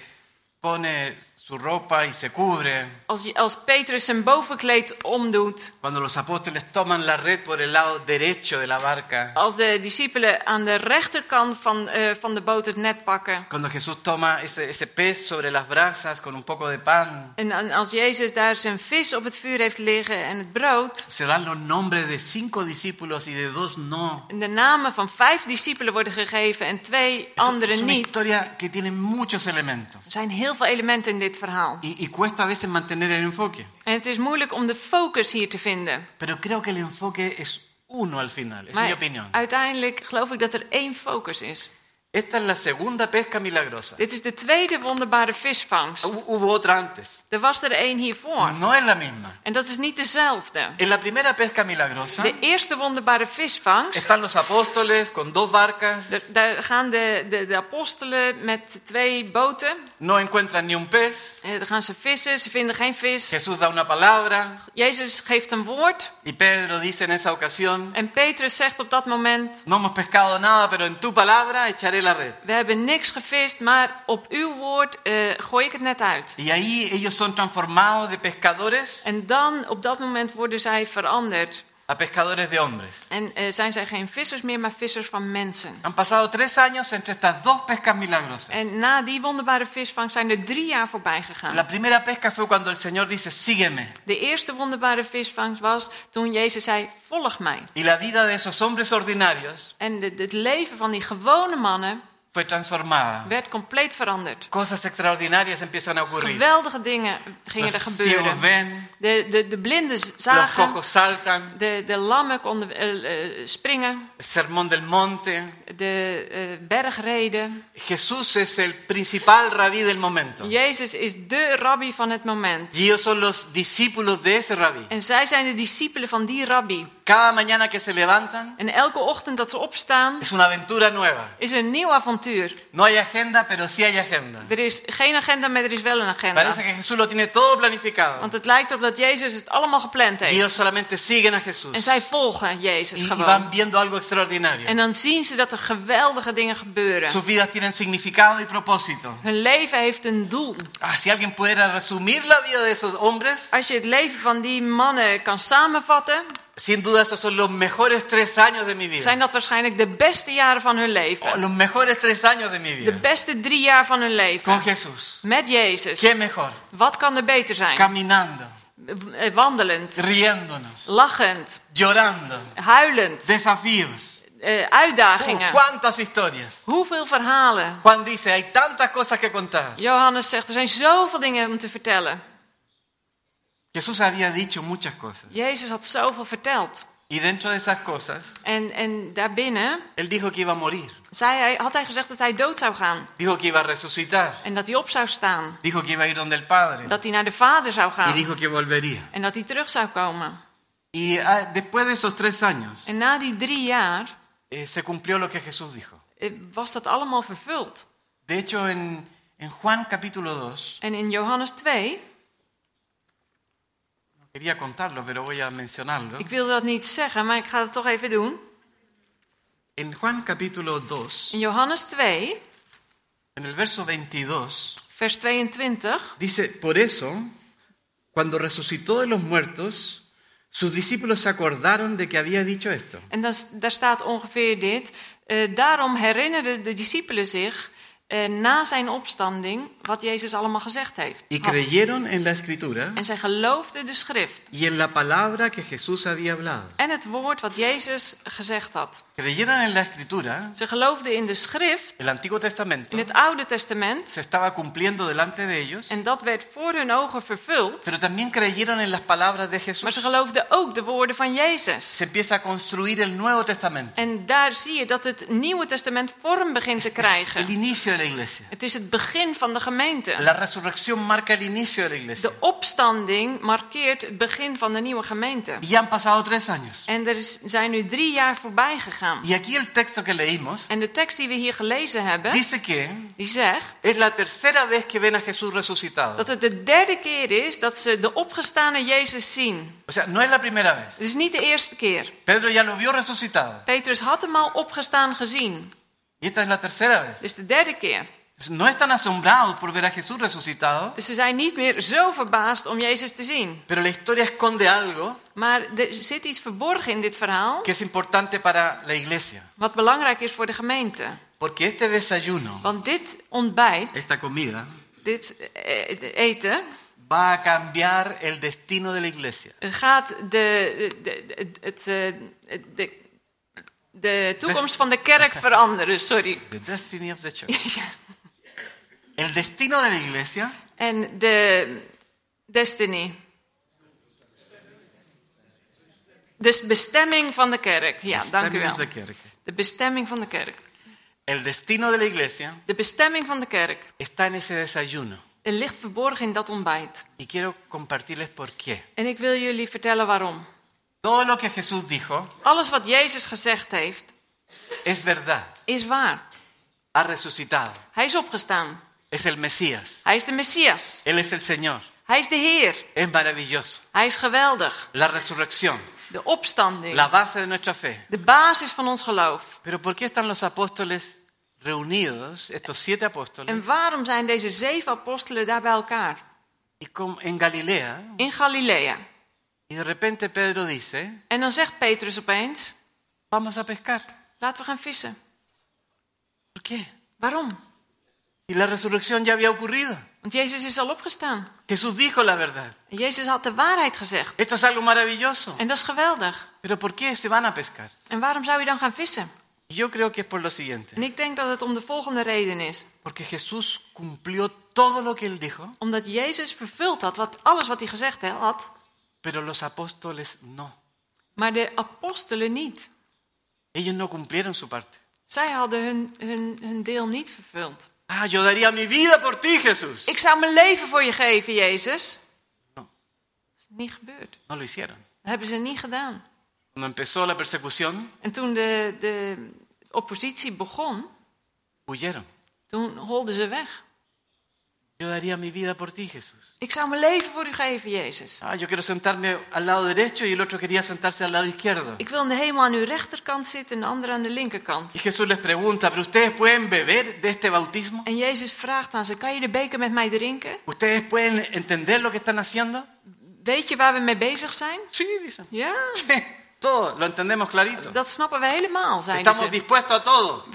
[SPEAKER 2] pone su ropa y se cubre,
[SPEAKER 3] Als Petrus zijn bovenkleed omdoet,
[SPEAKER 2] cuando los apóstoles toman la red por el lado derecho de la barca,
[SPEAKER 3] als de discipelen aan de rechterkant van de boot het net pakken,
[SPEAKER 2] cuando Jesús toma ese pez sobre las brasas con un poco de pan,
[SPEAKER 3] en als Jezus daar zijn vis op het vuur heeft liggen en het brood,
[SPEAKER 2] se dan los nombres de 5 discípulos y de 2 no.
[SPEAKER 3] en de namen van 5 discipelen worden gegeven en 2
[SPEAKER 2] Es
[SPEAKER 3] anderen
[SPEAKER 2] una
[SPEAKER 3] niet.
[SPEAKER 2] historia que tiene muchos elementos
[SPEAKER 3] Er zijn heel veel elementen in dit verhaal.
[SPEAKER 2] y cuesta a veces mantener el enfoque.
[SPEAKER 3] En het is moeilijk om de focus hier te vinden.
[SPEAKER 2] Pero creo que el enfoque es uno al final, es mi
[SPEAKER 3] Maar
[SPEAKER 2] opinión.
[SPEAKER 3] uiteindelijk geloof ik dat er 1 focus is.
[SPEAKER 2] Esta es la segunda pesca milagrosa.
[SPEAKER 3] Dit is de tweede wonderbare visvangst.
[SPEAKER 2] Hubo otra antes.
[SPEAKER 3] Er was er 1 hiervoor.
[SPEAKER 2] No es la misma.
[SPEAKER 3] En dat is niet dezelfde.
[SPEAKER 2] En la primera pesca milagrosa
[SPEAKER 3] De eerste wonderbare visvangst,
[SPEAKER 2] están los apóstoles con 2 barcas,
[SPEAKER 3] daar gaan de apostelen met 2 boten.
[SPEAKER 2] no encuentran ni un pez.
[SPEAKER 3] Daar gaan ze vissen, ze vinden geen vis.
[SPEAKER 2] Jesús da una palabra
[SPEAKER 3] Jezus geeft een woord.
[SPEAKER 2] y Pedro dice en esa ocasión,
[SPEAKER 3] En Petrus zegt op dat moment:
[SPEAKER 2] no hemos pescado nada, pero en tu palabra echaré la red.
[SPEAKER 3] we hebben niks gevist, maar op uw woord gooi ik het net uit.
[SPEAKER 2] Y ahí ellos son transformados de pescadores
[SPEAKER 3] En dan, op dat moment, worden zij veranderd.
[SPEAKER 2] a pescadores de hombres.
[SPEAKER 3] En zijn zij geen vissers meer, maar vissers van mensen.
[SPEAKER 2] Han pasado 3 años entre estas 2 pescas milagrosas.
[SPEAKER 3] En na die wonderbare visvangst zijn er 3 jaar voorbij gegaan.
[SPEAKER 2] La primera pesca fue cuando el Señor dice, sígueme.
[SPEAKER 3] De eerste wonderbare visvangst was toen Jezus zei: volg mij.
[SPEAKER 2] Y la vida de esos hombres ordinarios
[SPEAKER 3] En het leven van die gewone mannen
[SPEAKER 2] fue transformada.
[SPEAKER 3] werd compleet veranderd.
[SPEAKER 2] Cosas extraordinarias empiezan a ocurrir.
[SPEAKER 3] Geweldige dingen gingen er
[SPEAKER 2] Los ciegos
[SPEAKER 3] gebeuren.
[SPEAKER 2] ven,
[SPEAKER 3] De blinden
[SPEAKER 2] los
[SPEAKER 3] zagen,
[SPEAKER 2] cojos saltan,
[SPEAKER 3] de lammen konden springen,
[SPEAKER 2] el sermón del monte.
[SPEAKER 3] de bergreden.
[SPEAKER 2] Jesús es el principal rabí del momento.
[SPEAKER 3] Jezus is de rabbi van het moment.
[SPEAKER 2] Y ellos son los discípulos de ese rabí.
[SPEAKER 3] En zij zijn de discipelen van die rabbi.
[SPEAKER 2] Cada mañana que se levantan
[SPEAKER 3] En elke ochtend dat ze opstaan,
[SPEAKER 2] es una aventura nueva.
[SPEAKER 3] is er een nieuw avontuur.
[SPEAKER 2] No hay agenda, pero sí hay agenda.
[SPEAKER 3] Er is geen agenda, maar er is wel een agenda.
[SPEAKER 2] Parece que Jesús lo tiene todo planificado.
[SPEAKER 3] Want het lijkt erop dat Jezus het allemaal gepland
[SPEAKER 2] Y
[SPEAKER 3] heeft.
[SPEAKER 2] ellos solamente siguen a Jesús.
[SPEAKER 3] En zij volgen Jezus
[SPEAKER 2] Y
[SPEAKER 3] gewoon.
[SPEAKER 2] van viendo algo extraordinario.
[SPEAKER 3] En dan zien ze dat er geweldige dingen gebeuren.
[SPEAKER 2] Sus vidas tienen significado y propósito.
[SPEAKER 3] Hun leven heeft een doel.
[SPEAKER 2] Si alguien pudiera resumir la vida de esos hombres,
[SPEAKER 3] Als je het leven van die mannen kan samenvatten,
[SPEAKER 2] sin duda esos son los mejores 3 años de mi vida.
[SPEAKER 3] zijn dat waarschijnlijk de beste jaren van hun leven.
[SPEAKER 2] Los mejores 3 años de mi
[SPEAKER 3] De
[SPEAKER 2] vida.
[SPEAKER 3] beste 3 jaar van hun leven.
[SPEAKER 2] Con Jesús.
[SPEAKER 3] Met Jezus.
[SPEAKER 2] ¿Qué mejor?
[SPEAKER 3] Wat kan er beter zijn?
[SPEAKER 2] Caminando,
[SPEAKER 3] Wandelend,
[SPEAKER 2] riéndonos,
[SPEAKER 3] lachend,
[SPEAKER 2] llorando,
[SPEAKER 3] huilend,
[SPEAKER 2] desafíos.
[SPEAKER 3] uitdagingen.
[SPEAKER 2] ¿Cuántas historias?
[SPEAKER 3] Hoeveel verhalen.
[SPEAKER 2] Juan dice, hay tantas cosas que contar.
[SPEAKER 3] Johannes zegt, er zijn zoveel dingen om te vertellen.
[SPEAKER 2] Jesús había dicho muchas cosas.
[SPEAKER 3] Jezus had zoveel verteld.
[SPEAKER 2] Y dentro de esas cosas,
[SPEAKER 3] En daarbinnen
[SPEAKER 2] Él dijo que iba a morir.
[SPEAKER 3] had hij gezegd dat hij dood zou gaan.
[SPEAKER 2] Dijo que iba a resucitar.
[SPEAKER 3] En dat hij op zou staan.
[SPEAKER 2] Dijo que iba a ir donde el Padre.
[SPEAKER 3] Dat hij naar de Vader zou
[SPEAKER 2] Y
[SPEAKER 3] gaan.
[SPEAKER 2] dijo que volvería.
[SPEAKER 3] En dat hij terug zou komen.
[SPEAKER 2] Y después de esos 3 años,
[SPEAKER 3] En na die 3 jaar
[SPEAKER 2] se cumplió lo que Jesús dijo.
[SPEAKER 3] was dat allemaal vervuld.
[SPEAKER 2] De hecho, en Juan capítulo 2,
[SPEAKER 3] En in Johannes 2,
[SPEAKER 2] quería contarlo, pero voy a mencionarlo.
[SPEAKER 3] ik wilde dat niet zeggen, maar ik ga het toch even doen.
[SPEAKER 2] En Juan capítulo 2,
[SPEAKER 3] In Johannes 2,
[SPEAKER 2] en el verso 22,
[SPEAKER 3] vers 22,
[SPEAKER 2] dice, por eso, cuando resucitó de los muertos, sus discípulos se acordaron de que había dicho esto.
[SPEAKER 3] en daar staat ongeveer dit. Daarom herinnerden de discipelen zich na zijn opstanding wat Jezus allemaal gezegd heeft.
[SPEAKER 2] Y creyeron en la escritura
[SPEAKER 3] En zij geloofden de schrift
[SPEAKER 2] y en la palabra que Jesús había hablado.
[SPEAKER 3] en het woord wat Jezus gezegd had.
[SPEAKER 2] Creyeron en la escritura,
[SPEAKER 3] Ze geloofden in de schrift,
[SPEAKER 2] el Antiguo Testamento,
[SPEAKER 3] in het Oude Testament,
[SPEAKER 2] se estaba cumpliendo delante de ellos,
[SPEAKER 3] en dat werd voor hun ogen vervuld.
[SPEAKER 2] pero también creyeron en las palabras de
[SPEAKER 3] Maar
[SPEAKER 2] Jesús.
[SPEAKER 3] ze geloofden ook de woorden van Jezus.
[SPEAKER 2] Se empieza a construir el Nuevo Testamento.
[SPEAKER 3] En daar zie je dat het Nieuwe Testament vorm begint te
[SPEAKER 2] El
[SPEAKER 3] krijgen.
[SPEAKER 2] inicio de la iglesia.
[SPEAKER 3] Het is het begin van de gemeente.
[SPEAKER 2] La resurrección marca el inicio de la iglesia.
[SPEAKER 3] De opstanding markeert het begin van de nieuwe gemeente.
[SPEAKER 2] Y han pasado 3 años.
[SPEAKER 3] En er zijn nu 3 jaar voorbij gegaan.
[SPEAKER 2] Y aquí el texto que leímos
[SPEAKER 3] En de tekst die we hier gelezen hebben,
[SPEAKER 2] dice que
[SPEAKER 3] die zegt
[SPEAKER 2] es la tercera vez que ven a Jesús resucitado.
[SPEAKER 3] dat het de 3e keer is dat ze de opgestane Jezus zien.
[SPEAKER 2] O sea, no es la primera vez.
[SPEAKER 3] Het is niet de eerste keer.
[SPEAKER 2] Pedro ya lo vio resucitado.
[SPEAKER 3] Petrus had hem al opgestaan gezien.
[SPEAKER 2] Y esta es la tercera vez.
[SPEAKER 3] Het is de 3e keer.
[SPEAKER 2] Dus no están asombrados por ver a Jesús resucitado,
[SPEAKER 3] Dus ze zijn niet meer zo verbaasd om Jezus te zien.
[SPEAKER 2] pero la historia esconde algo
[SPEAKER 3] Maar er zit iets verborgen in dit verhaal,
[SPEAKER 2] que es importante para la iglesia.
[SPEAKER 3] wat belangrijk is voor de gemeente.
[SPEAKER 2] Porque este desayuno,
[SPEAKER 3] Want dit ontbijt,
[SPEAKER 2] esta comida,
[SPEAKER 3] dit eten,
[SPEAKER 2] va a cambiar el destino de la iglesia.
[SPEAKER 3] gaat de toekomst van de kerk veranderen. Sorry.
[SPEAKER 2] The destiny of the church.
[SPEAKER 3] Ja.
[SPEAKER 2] El destino de la iglesia
[SPEAKER 3] En de destiny. Dus bestemming van de kerk. Ja, dank u wel.
[SPEAKER 2] de kerk.
[SPEAKER 3] De bestemming van de kerk.
[SPEAKER 2] El destino de la iglesia
[SPEAKER 3] De bestemming van de kerk.
[SPEAKER 2] está en ese desayuno.
[SPEAKER 3] Er ligt verborgen in dat ontbijt.
[SPEAKER 2] Y quiero compartirles por qué.
[SPEAKER 3] En ik wil jullie vertellen waarom.
[SPEAKER 2] Todo lo que Jesús dijo
[SPEAKER 3] Alles wat Jezus gezegd heeft,
[SPEAKER 2] es verdad.
[SPEAKER 3] is waar.
[SPEAKER 2] Ha resucitado.
[SPEAKER 3] Hij is opgestaan.
[SPEAKER 2] Es el Mesías.
[SPEAKER 3] Hij is de Messias.
[SPEAKER 2] Él es el Señor.
[SPEAKER 3] Hij is de Heer.
[SPEAKER 2] Es maravilloso.
[SPEAKER 3] Hij is geweldig.
[SPEAKER 2] La resurrección,
[SPEAKER 3] De opstanding.
[SPEAKER 2] la base de nuestra fe.
[SPEAKER 3] De basis van ons geloof.
[SPEAKER 2] Pero ¿por qué están los apóstoles reunidos, estos 7 apóstoles,
[SPEAKER 3] En waarom zijn deze 7 apostelen daar bij elkaar?
[SPEAKER 2] y en Galilea?
[SPEAKER 3] In Galilea.
[SPEAKER 2] Y de repente Pedro dice,
[SPEAKER 3] En dan zegt Petrus opeens,
[SPEAKER 2] vamos a pescar.
[SPEAKER 3] laten we gaan vissen.
[SPEAKER 2] ¿Por qué?
[SPEAKER 3] Waarom?
[SPEAKER 2] Si la resurrección ya había ocurrido.
[SPEAKER 3] Want Jezus is al opgestaan.
[SPEAKER 2] Jesús dijo la verdad.
[SPEAKER 3] En Jezus had de waarheid gezegd.
[SPEAKER 2] Esto es algo maravilloso.
[SPEAKER 3] En dat is geweldig.
[SPEAKER 2] Pero ¿por qué se van a pescar?
[SPEAKER 3] En waarom zou je dan gaan vissen?
[SPEAKER 2] Yo creo que es por lo siguiente.
[SPEAKER 3] En ik denk dat het om de volgende reden is.
[SPEAKER 2] Porque Jesús cumplió todo lo que él dijo,
[SPEAKER 3] Omdat Jezus vervuld had alles wat hij gezegd had.
[SPEAKER 2] pero los apóstoles no.
[SPEAKER 3] Maar de apostelen niet.
[SPEAKER 2] Ellos no cumplieron su parte.
[SPEAKER 3] Zij hadden hun deel niet vervuld.
[SPEAKER 2] Ah, yo daría mi vida por ti, Jesús.
[SPEAKER 3] Ik zou mijn leven voor je geven, Jezus.
[SPEAKER 2] No,
[SPEAKER 3] Dat is niet gebeurd.
[SPEAKER 2] no lo hicieron.
[SPEAKER 3] Dat hebben ze niet gedaan.
[SPEAKER 2] Cuando empezó la persecución,
[SPEAKER 3] En toen de oppositie begon,
[SPEAKER 2] huyeron.
[SPEAKER 3] toen holden ze weg.
[SPEAKER 2] Yo daría mi vida por ti, Jesús.
[SPEAKER 3] Ik zou mijn leven voor u geven, Jezus.
[SPEAKER 2] Ah, yo quiero sentarme al lado derecho y el otro quería sentarse al lado izquierdo.
[SPEAKER 3] Ik wil in de hemel aan uw rechterkant zitten en de andere aan de linkerkant.
[SPEAKER 2] Y Jesús les pregunta, ¿pero ustedes pueden beber de este bautismo?
[SPEAKER 3] En Jezus vraagt aan ze, kan je de beker met mij drinken?
[SPEAKER 2] ¿Ustedes pueden entender lo que están haciendo?
[SPEAKER 3] Weet je waar we mee bezig zijn?
[SPEAKER 2] Sí, dicen.
[SPEAKER 3] Ja,
[SPEAKER 2] Todo, lo entendemos clarito.
[SPEAKER 3] dat snappen we helemaal, zeiden
[SPEAKER 2] Estamos
[SPEAKER 3] ze.
[SPEAKER 2] dispuestos a todo.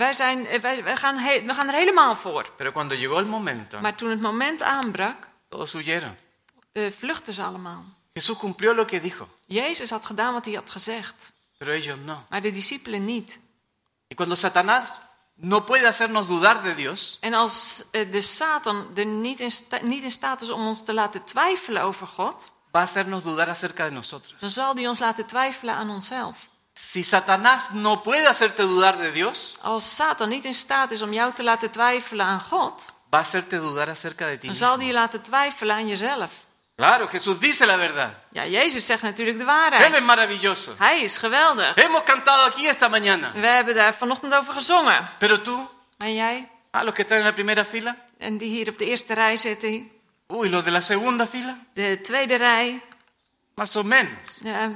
[SPEAKER 3] We gaan er helemaal voor.
[SPEAKER 2] Pero cuando llegó el momento,
[SPEAKER 3] Maar toen het moment aanbrak,
[SPEAKER 2] todos huyeron.
[SPEAKER 3] vluchtten ze allemaal.
[SPEAKER 2] Jesús cumplió lo que dijo,
[SPEAKER 3] Jezus had gedaan wat hij had gezegd,
[SPEAKER 2] pero ellos no.
[SPEAKER 3] maar de discipelen niet.
[SPEAKER 2] Y cuando Satanás no puede hacernos dudar de Dios,
[SPEAKER 3] En als de Satan er niet in staat is om ons te laten twijfelen over God,
[SPEAKER 2] va a hacernos dudar acerca de nosotros.
[SPEAKER 3] dan zal hij ons laten twijfelen aan onszelf.
[SPEAKER 2] Si Satanás no puede hacerte dudar de Dios,
[SPEAKER 3] Als Satan niet in staat is om jou te laten twijfelen aan God,
[SPEAKER 2] va a hacerte dudar acerca de ti
[SPEAKER 3] dan zal hij je
[SPEAKER 2] mismo.
[SPEAKER 3] laten twijfelen aan jezelf.
[SPEAKER 2] Claro, Jesús dice la verdad.
[SPEAKER 3] Ja, Jezus zegt natuurlijk de
[SPEAKER 2] Él es
[SPEAKER 3] waarheid.
[SPEAKER 2] maravilloso.
[SPEAKER 3] Hij is geweldig.
[SPEAKER 2] Hemos cantado aquí esta mañana.
[SPEAKER 3] We hebben daar vanochtend over gezongen.
[SPEAKER 2] Pero tú,
[SPEAKER 3] En jij?
[SPEAKER 2] los que están en la primera fila,
[SPEAKER 3] En die hier op de eerste rij zitten.
[SPEAKER 2] uy, los de la segunda fila,
[SPEAKER 3] De tweede rij.
[SPEAKER 2] más o menos.
[SPEAKER 3] Ja,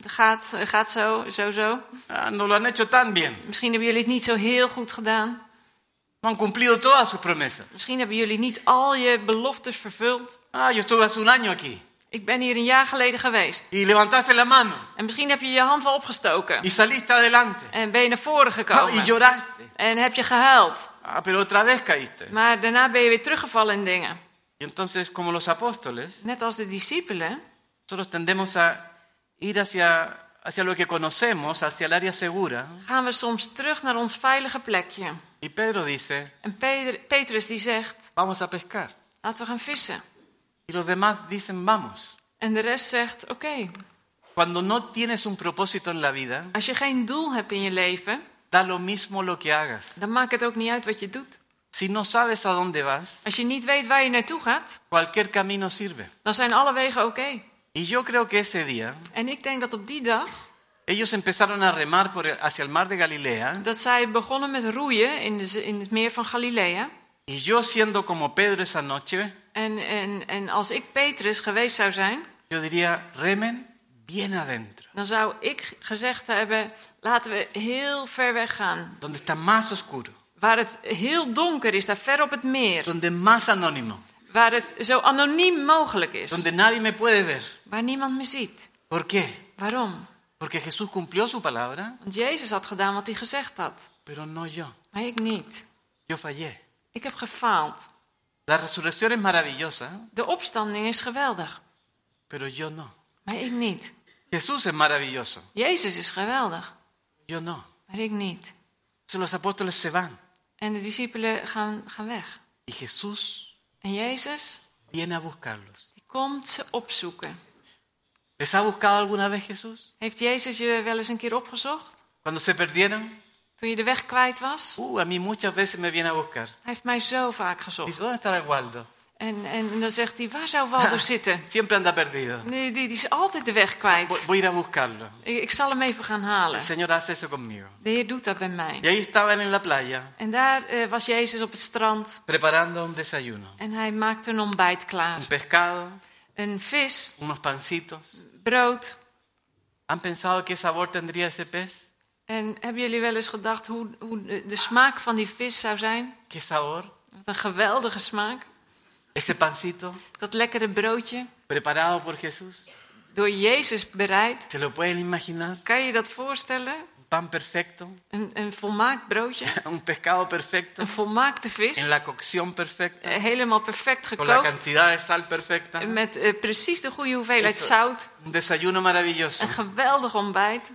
[SPEAKER 3] gaat zo.
[SPEAKER 2] No lo han hecho tan bien.
[SPEAKER 3] Misschien hebben jullie het niet zo heel goed gedaan.
[SPEAKER 2] No han cumplido todas sus promesas.
[SPEAKER 3] Misschien hebben jullie niet al je beloftes vervuld.
[SPEAKER 2] Yo estuve hace un año aquí.
[SPEAKER 3] Ik ben hier een jaar geleden geweest.
[SPEAKER 2] Y levantaste la mano.
[SPEAKER 3] En misschien heb je je hand wel opgestoken.
[SPEAKER 2] Y saliste adelante.
[SPEAKER 3] En ben je naar voren
[SPEAKER 2] Y
[SPEAKER 3] gekomen.
[SPEAKER 2] lloraste.
[SPEAKER 3] En heb je gehuild.
[SPEAKER 2] Pero otra vez caíste.
[SPEAKER 3] Maar daarna ben je weer teruggevallen in dingen.
[SPEAKER 2] Y entonces, como los apóstoles,
[SPEAKER 3] Net als de discipelen.
[SPEAKER 2] nosotros tendemos a ir hacia lo que conocemos, hacia el área segura.
[SPEAKER 3] Gaan we soms terug naar ons veilige plekje.
[SPEAKER 2] Y Pedro dice,
[SPEAKER 3] En Petrus die zegt,
[SPEAKER 2] vamos a pescar.
[SPEAKER 3] laten we gaan vissen.
[SPEAKER 2] Y los demás dicen, vamos.
[SPEAKER 3] En de rest zegt, oké.
[SPEAKER 2] Cuando no tienes un propósito en la vida,
[SPEAKER 3] Als je geen doel hebt in je leven,
[SPEAKER 2] da lo mismo lo que hagas.
[SPEAKER 3] dan maakt het ook niet uit wat je doet.
[SPEAKER 2] Si no sabes a dónde vas,
[SPEAKER 3] Als je niet weet waar je naartoe gaat,
[SPEAKER 2] cualquier camino sirve.
[SPEAKER 3] dan zijn alle wegen oké.
[SPEAKER 2] Y yo creo que ese día
[SPEAKER 3] En ik denk dat op die dag,
[SPEAKER 2] ellos empezaron a remar hacia el mar de Galilea.
[SPEAKER 3] dat zij begonnen met roeien in het meer van Galilea.
[SPEAKER 2] Y yo siendo como Pedro esa noche,
[SPEAKER 3] En als ik Petrus geweest zou zijn,
[SPEAKER 2] yo diría, remen bien adentro,
[SPEAKER 3] dan zou ik gezegd hebben, laten we heel ver weg gaan.
[SPEAKER 2] donde está más oscuro,
[SPEAKER 3] Waar het heel donker is, daar ver op het meer.
[SPEAKER 2] donde más anónimo,
[SPEAKER 3] Waar het zo anoniem mogelijk is.
[SPEAKER 2] donde nadie me puede ver.
[SPEAKER 3] Waar niemand me ziet.
[SPEAKER 2] ¿Por qué?
[SPEAKER 3] Waarom?
[SPEAKER 2] Porque Jesús cumplió su palabra,
[SPEAKER 3] Want Jezus had gedaan wat hij gezegd had.
[SPEAKER 2] pero no yo.
[SPEAKER 3] Maar ik niet.
[SPEAKER 2] Yo fallé.
[SPEAKER 3] Ik heb gefaald.
[SPEAKER 2] La resurrección es maravillosa,
[SPEAKER 3] De opstanding is geweldig.
[SPEAKER 2] pero yo no.
[SPEAKER 3] Maar ik niet.
[SPEAKER 2] Jesús es maravilloso,
[SPEAKER 3] Jezus is geweldig.
[SPEAKER 2] yo no.
[SPEAKER 3] Maar ik niet.
[SPEAKER 2] Entonces los apóstoles se van
[SPEAKER 3] En de discipelen gaan weg.
[SPEAKER 2] y Jesús
[SPEAKER 3] En Jezus,
[SPEAKER 2] viene a buscarlos.
[SPEAKER 3] die komt ze opzoeken.
[SPEAKER 2] ¿Les ha buscado alguna vez Jesús?
[SPEAKER 3] Heeft Jezus je wel eens een keer opgezocht?
[SPEAKER 2] Cuando se perdieron,
[SPEAKER 3] Toen je de weg kwijt was?
[SPEAKER 2] a mí muchas veces me viene a buscar.
[SPEAKER 3] Hij heeft mij zo vaak
[SPEAKER 2] Dice,
[SPEAKER 3] gezocht.
[SPEAKER 2] ¿dónde está Waldo?
[SPEAKER 3] En dan zegt hij, waar zou Waldo zitten?
[SPEAKER 2] Siempre anda perdido.
[SPEAKER 3] Nee, die is altijd de weg kwijt.
[SPEAKER 2] Voy a ir a buscarlo.
[SPEAKER 3] Ik zal hem even gaan
[SPEAKER 2] El
[SPEAKER 3] halen.
[SPEAKER 2] Señor hace eso conmigo.
[SPEAKER 3] De Heer doet dat bij mij.
[SPEAKER 2] Y ahí estaban en la playa,
[SPEAKER 3] En daar was Jezus op het strand.
[SPEAKER 2] preparando un desayuno.
[SPEAKER 3] En hij maakte een ontbijt klaar.
[SPEAKER 2] Un pescado,
[SPEAKER 3] Een vis,
[SPEAKER 2] unos pancitos.
[SPEAKER 3] brood.
[SPEAKER 2] ¿Han pensado qué sabor tendría ese pez?
[SPEAKER 3] En hebben jullie wel eens gedacht hoe de smaak van die vis zou zijn?
[SPEAKER 2] ¿Qué sabor?
[SPEAKER 3] Wat een geweldige smaak.
[SPEAKER 2] Ese pancito,
[SPEAKER 3] Dat lekkere broodje.
[SPEAKER 2] preparado por Jesús.
[SPEAKER 3] Door Jezus bereid.
[SPEAKER 2] ¿Se lo pueden imaginar?
[SPEAKER 3] Kan je dat voorstellen?
[SPEAKER 2] Pan perfecto,
[SPEAKER 3] Een volmaakt broodje.
[SPEAKER 2] un pescado perfecto,
[SPEAKER 3] Een volmaakte vis.
[SPEAKER 2] en la cocción perfecta,
[SPEAKER 3] Helemaal perfect
[SPEAKER 2] con la
[SPEAKER 3] gekookt.
[SPEAKER 2] cantidad de sal perfecta.
[SPEAKER 3] Met precies de goede hoeveelheid
[SPEAKER 2] Eso-
[SPEAKER 3] zout.
[SPEAKER 2] Un desayuno maravilloso.
[SPEAKER 3] Een geweldig ontbijt.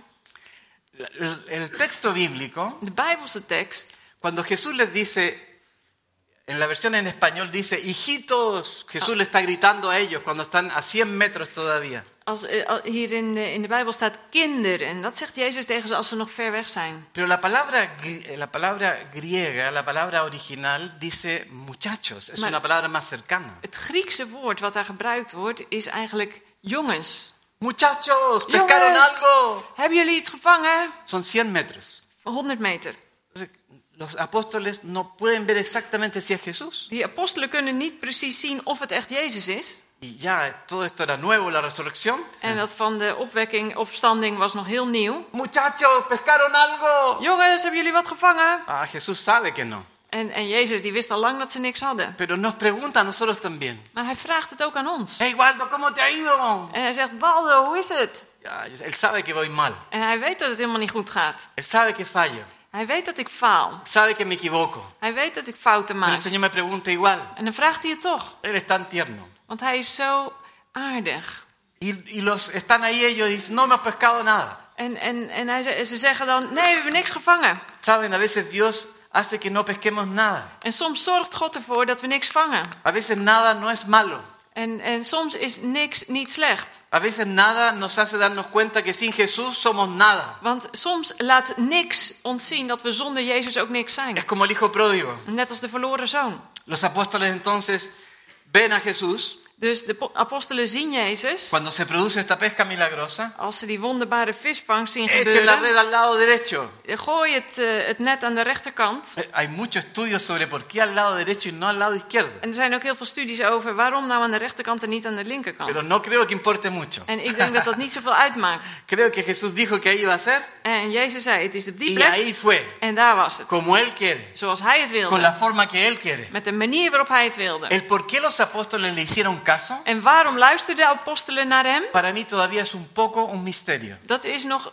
[SPEAKER 2] El texto bíblico,
[SPEAKER 3] De Bijbelse tekst.
[SPEAKER 2] cuando Jesús les dice, en la versión en español dice, hijitos, Jesús le está gritando a ellos cuando están a 100 metros todavía.
[SPEAKER 3] Hier in de Bijbel staat kinderen. En dat zegt Jezus tegen ze als ze nog ver weg zijn.
[SPEAKER 2] Pero la palabra griega, la palabra original, dice muchachos. Es una palabra más cercana.
[SPEAKER 3] Het Griekse woord wat daar gebruikt wordt is eigenlijk jongens.
[SPEAKER 2] Muchachos, pescaron
[SPEAKER 3] Jongens,
[SPEAKER 2] algo.
[SPEAKER 3] hebben jullie het gevangen?
[SPEAKER 2] Son 100 metros.
[SPEAKER 3] 100 meter.
[SPEAKER 2] Entonces, los apóstoles no pueden ver exactamente si es Jesús.
[SPEAKER 3] Die apostelen kunnen niet precies zien of het echt Jezus is.
[SPEAKER 2] Y ya todo esto era nuevo, la resurrección.
[SPEAKER 3] En dat van de opstanding was nog heel nieuw.
[SPEAKER 2] Muchachos, pescaron algo.
[SPEAKER 3] Jongens, hebben jullie wat gevangen?
[SPEAKER 2] Jesús sabe que no.
[SPEAKER 3] En Jezus die wist al lang dat ze niks hadden.
[SPEAKER 2] Pero nos pregunta a nosotros también.
[SPEAKER 3] Maar hij vraagt het ook aan ons.
[SPEAKER 2] Hey Waldo, ¿cómo te ha ido?
[SPEAKER 3] En hij zegt, Waldo, hoe is het?
[SPEAKER 2] Ya, él sabe que voy mal.
[SPEAKER 3] En hij weet dat het helemaal niet goed gaat.
[SPEAKER 2] Él sabe que fallo.
[SPEAKER 3] Hij weet dat ik faal.
[SPEAKER 2] Sabe que me equivoco.
[SPEAKER 3] Hij weet dat ik fouten
[SPEAKER 2] Pero el
[SPEAKER 3] maak.
[SPEAKER 2] Señor me pregunta igual.
[SPEAKER 3] En dan vraagt hij het toch.
[SPEAKER 2] Él es tan tierno.
[SPEAKER 3] Want hij is zo aardig.
[SPEAKER 2] Y los están ahí ellos y dicen, no hemos pescado nada.
[SPEAKER 3] En ze zeggen dan, nee, we hebben niks gevangen.
[SPEAKER 2] Saben, a veces Dios hace que no pesquemos nada.
[SPEAKER 3] En soms zorgt God ervoor dat we niks vangen.
[SPEAKER 2] A veces nada no es malo.
[SPEAKER 3] En soms is niks niet slecht.
[SPEAKER 2] A veces nada nos hace darnos cuenta que sin Jesús somos nada.
[SPEAKER 3] Want soms laat niks ons zien dat we zonder Jezus ook niks zijn.
[SPEAKER 2] Es como el hijo pródigo.
[SPEAKER 3] Net als de verloren zoon.
[SPEAKER 2] Los apóstoles entonces ven a Jesús
[SPEAKER 3] Dus de apostelen zien Jezus.
[SPEAKER 2] cuando se produce esta pesca milagrosa.
[SPEAKER 3] Als ze die wonderbare visvangst zien
[SPEAKER 2] Echen la
[SPEAKER 3] gebeuren.
[SPEAKER 2] red al lado derecho.
[SPEAKER 3] Gooi het net aan de rechterkant.
[SPEAKER 2] Hay muchos estudios sobre por qué al lado derecho y no al lado izquierdo.
[SPEAKER 3] En er zijn ook heel veel studies over waarom nou aan de rechterkant en niet aan de linkerkant.
[SPEAKER 2] Pero no creo que importe mucho.
[SPEAKER 3] En ik denk dat dat niet zoveel uitmaakt.
[SPEAKER 2] Creo que Jesús dijo que ahí iba a ser
[SPEAKER 3] En Jezus zei, het is op die
[SPEAKER 2] y
[SPEAKER 3] plek.
[SPEAKER 2] ahí fue,
[SPEAKER 3] En daar was het.
[SPEAKER 2] como Él quiere,
[SPEAKER 3] Zoals hij het
[SPEAKER 2] con la
[SPEAKER 3] wilde.
[SPEAKER 2] forma que Él quiere.
[SPEAKER 3] Met de manier waarop hij het wilde.
[SPEAKER 2] El por qué los apóstoles le hicieron caso,
[SPEAKER 3] En waarom luisterden de apostelen naar hem?
[SPEAKER 2] para mí todavía es un poco un misterio.
[SPEAKER 3] Dat is nog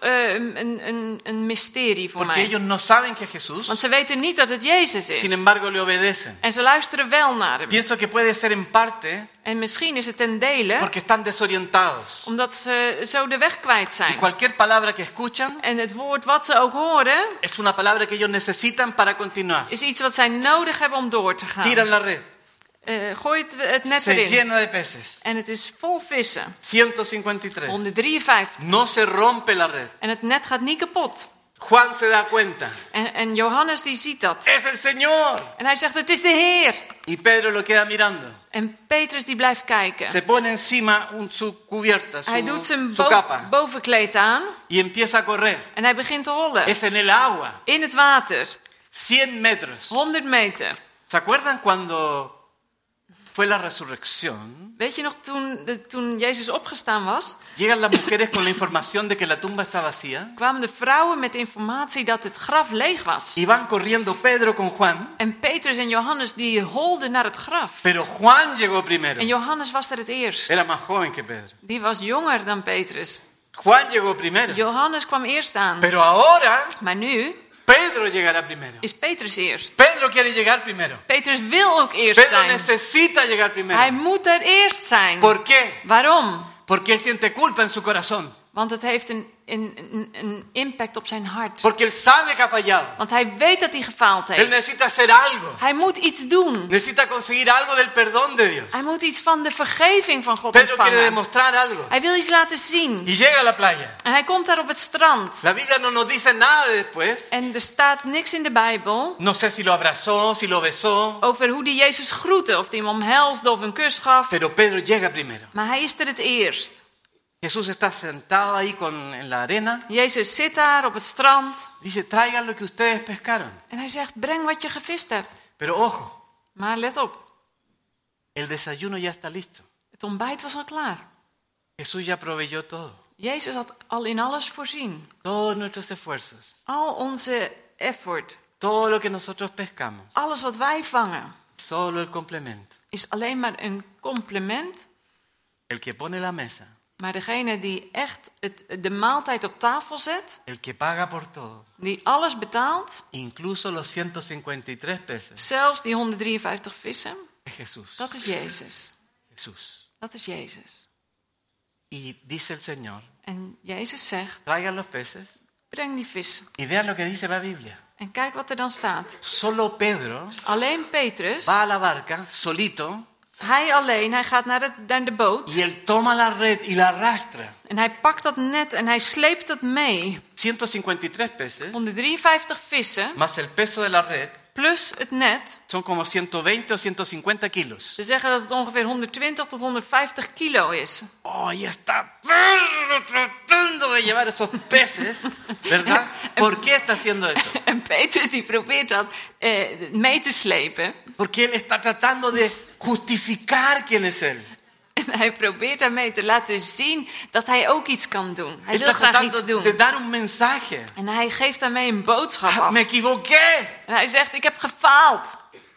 [SPEAKER 3] een mysterie voor
[SPEAKER 2] Porque
[SPEAKER 3] mij.
[SPEAKER 2] ellos no saben que es Jesús,
[SPEAKER 3] Want ze weten niet dat het Jezus is.
[SPEAKER 2] sin embargo le obedecen.
[SPEAKER 3] En ze luisteren wel naar hem.
[SPEAKER 2] Pienso que puede ser en parte
[SPEAKER 3] En misschien is het ten dele
[SPEAKER 2] porque están desorientados.
[SPEAKER 3] omdat ze zo de weg kwijt
[SPEAKER 2] Y
[SPEAKER 3] zijn.
[SPEAKER 2] cualquier palabra que escuchan
[SPEAKER 3] En het woord wat ze ook horen,
[SPEAKER 2] es una palabra que ellos necesitan para continuar.
[SPEAKER 3] is iets wat zij nodig hebben om door te
[SPEAKER 2] Tiran
[SPEAKER 3] gaan.
[SPEAKER 2] la red,
[SPEAKER 3] Gooi het net
[SPEAKER 2] se
[SPEAKER 3] erin.
[SPEAKER 2] llena de peces.
[SPEAKER 3] En het is vol vissen.
[SPEAKER 2] 153.
[SPEAKER 3] 153.
[SPEAKER 2] No se rompe la red.
[SPEAKER 3] En het net gaat niet kapot.
[SPEAKER 2] Juan se da cuenta.
[SPEAKER 3] En Johannes die ziet dat.
[SPEAKER 2] ¡Es el Señor!
[SPEAKER 3] En hij zegt, het is de Heer.
[SPEAKER 2] Y Pedro lo queda mirando.
[SPEAKER 3] En Petrus die blijft kijken.
[SPEAKER 2] Se pone encima su cubierta,
[SPEAKER 3] Hij doet zijn
[SPEAKER 2] su capa.
[SPEAKER 3] bovenkleed aan.
[SPEAKER 2] Y empieza a correr.
[SPEAKER 3] En hij begint te hollen.
[SPEAKER 2] Es en el agua.
[SPEAKER 3] In het water.
[SPEAKER 2] 100 metros.
[SPEAKER 3] 100 meter.
[SPEAKER 2] ¿Se acuerdan cuando fue la resurrección?
[SPEAKER 3] Weet je nog, toen Jezus opgestaan was,
[SPEAKER 2] Llegan las mujeres con la información de que la tumba está vacía.
[SPEAKER 3] kwamen de vrouwen met informatie dat het graf leeg was.
[SPEAKER 2] Y van corriendo Pedro con Juan.
[SPEAKER 3] En Petrus en Johannes die holden naar het graf.
[SPEAKER 2] Pero Juan llegó primero.
[SPEAKER 3] En Johannes was er het eerst.
[SPEAKER 2] Era más joven que Pedro.
[SPEAKER 3] Die was jonger dan Petrus.
[SPEAKER 2] Juan llegó primero.
[SPEAKER 3] Johannes kwam eerst aan.
[SPEAKER 2] Pero ahora
[SPEAKER 3] Maar nu
[SPEAKER 2] Pedro llegará primero.
[SPEAKER 3] is Petrus eerst.
[SPEAKER 2] Pedro quiere llegar primero.
[SPEAKER 3] Petrus wil ook eerst
[SPEAKER 2] Pedro
[SPEAKER 3] zijn.
[SPEAKER 2] necesita llegar primero.
[SPEAKER 3] Hij moet er eerst zijn.
[SPEAKER 2] ¿Por qué?
[SPEAKER 3] Waarom?
[SPEAKER 2] Porque él siente culpa en su corazón.
[SPEAKER 3] Want het heeft een impact op zijn hart.
[SPEAKER 2] Porque él sabe que ha fallado.
[SPEAKER 3] Want hij weet dat hij gefaald
[SPEAKER 2] Él
[SPEAKER 3] heeft.
[SPEAKER 2] necesita hacer algo.
[SPEAKER 3] Hij moet iets doen.
[SPEAKER 2] Necesita conseguir algo del perdón de Dios.
[SPEAKER 3] Hij moet iets van de vergeving van God
[SPEAKER 2] Pedro quiere
[SPEAKER 3] ontvangen.
[SPEAKER 2] demostrar algo.
[SPEAKER 3] Hij wil iets laten zien.
[SPEAKER 2] Y llega a la playa.
[SPEAKER 3] En hij komt daar op het strand.
[SPEAKER 2] La Biblia no nos dice nada después.
[SPEAKER 3] En er staat niks in de Bijbel
[SPEAKER 2] No sé si lo abrazó, si lo besó.
[SPEAKER 3] over hoe die Jezus groette. Of hij hem omhelsde of een kus gaf.
[SPEAKER 2] Pero Pedro llega primero.
[SPEAKER 3] Maar hij is er het eerst.
[SPEAKER 2] Jesús está sentado ahí en la arena.
[SPEAKER 3] Jezus zit daar op het strand.
[SPEAKER 2] Dice, traigan lo que ustedes pescaron.
[SPEAKER 3] En hij zegt, breng wat je gevist hebt.
[SPEAKER 2] Pero ojo,
[SPEAKER 3] Maar let op,
[SPEAKER 2] el desayuno ya está listo.
[SPEAKER 3] het ontbijt was al klaar.
[SPEAKER 2] Jesús ya proveyó todo.
[SPEAKER 3] Jezus had al in alles voorzien.
[SPEAKER 2] Todos nuestros esfuerzos.
[SPEAKER 3] Al onze effort,
[SPEAKER 2] Todo lo que nosotros pescamos.
[SPEAKER 3] alles wat wij vangen,
[SPEAKER 2] Solo el complemento.
[SPEAKER 3] is alleen maar een complement.
[SPEAKER 2] El que pone la mesa.
[SPEAKER 3] Maar degene die echt de maaltijd op tafel zet,
[SPEAKER 2] El que paga por todo.
[SPEAKER 3] die alles betaalt,
[SPEAKER 2] Incluso los 153 peces.
[SPEAKER 3] zelfs die 153 vissen,
[SPEAKER 2] Es Jesús.
[SPEAKER 3] dat is Jezus.
[SPEAKER 2] Jesús.
[SPEAKER 3] Dat is Jezus.
[SPEAKER 2] Y dice el Señor,
[SPEAKER 3] En Jezus zegt,
[SPEAKER 2] traigan los peces.
[SPEAKER 3] breng die vissen.
[SPEAKER 2] Y vean lo que dice la Biblia.
[SPEAKER 3] En kijk wat er dan staat.
[SPEAKER 2] Solo Pedro
[SPEAKER 3] Alleen Petrus,
[SPEAKER 2] va a la barca solito.
[SPEAKER 3] hij alleen, hij gaat naar de boot.
[SPEAKER 2] Y él toma la red y la arrastra.
[SPEAKER 3] En hij pakt dat net en hij sleept het mee.
[SPEAKER 2] 153 peces.
[SPEAKER 3] 153 vissen,
[SPEAKER 2] Más el peso de la red.
[SPEAKER 3] plus het net.
[SPEAKER 2] Son como 120 o 150 kilos.
[SPEAKER 3] Ze zeggen dat het ongeveer 120 tot 150 kilo is.
[SPEAKER 2] Oh, y está Pedro tratando de llevar esos peces, ¿verdad? ¿Por qué está haciendo eso?
[SPEAKER 3] En Petrus die probeert dat mee te slepen.
[SPEAKER 2] Porque él está tratando de justificar quién es él.
[SPEAKER 3] En hij probeert daarmee te laten zien dat hij ook iets kan doen. Hij wil
[SPEAKER 2] Está
[SPEAKER 3] graag
[SPEAKER 2] tratando
[SPEAKER 3] iets doen.
[SPEAKER 2] de dar un mensaje.
[SPEAKER 3] En hij geeft daarmee een boodschap
[SPEAKER 2] Ah,
[SPEAKER 3] af.
[SPEAKER 2] me equivoqué.
[SPEAKER 3] En hij zegt, ik heb gefaald.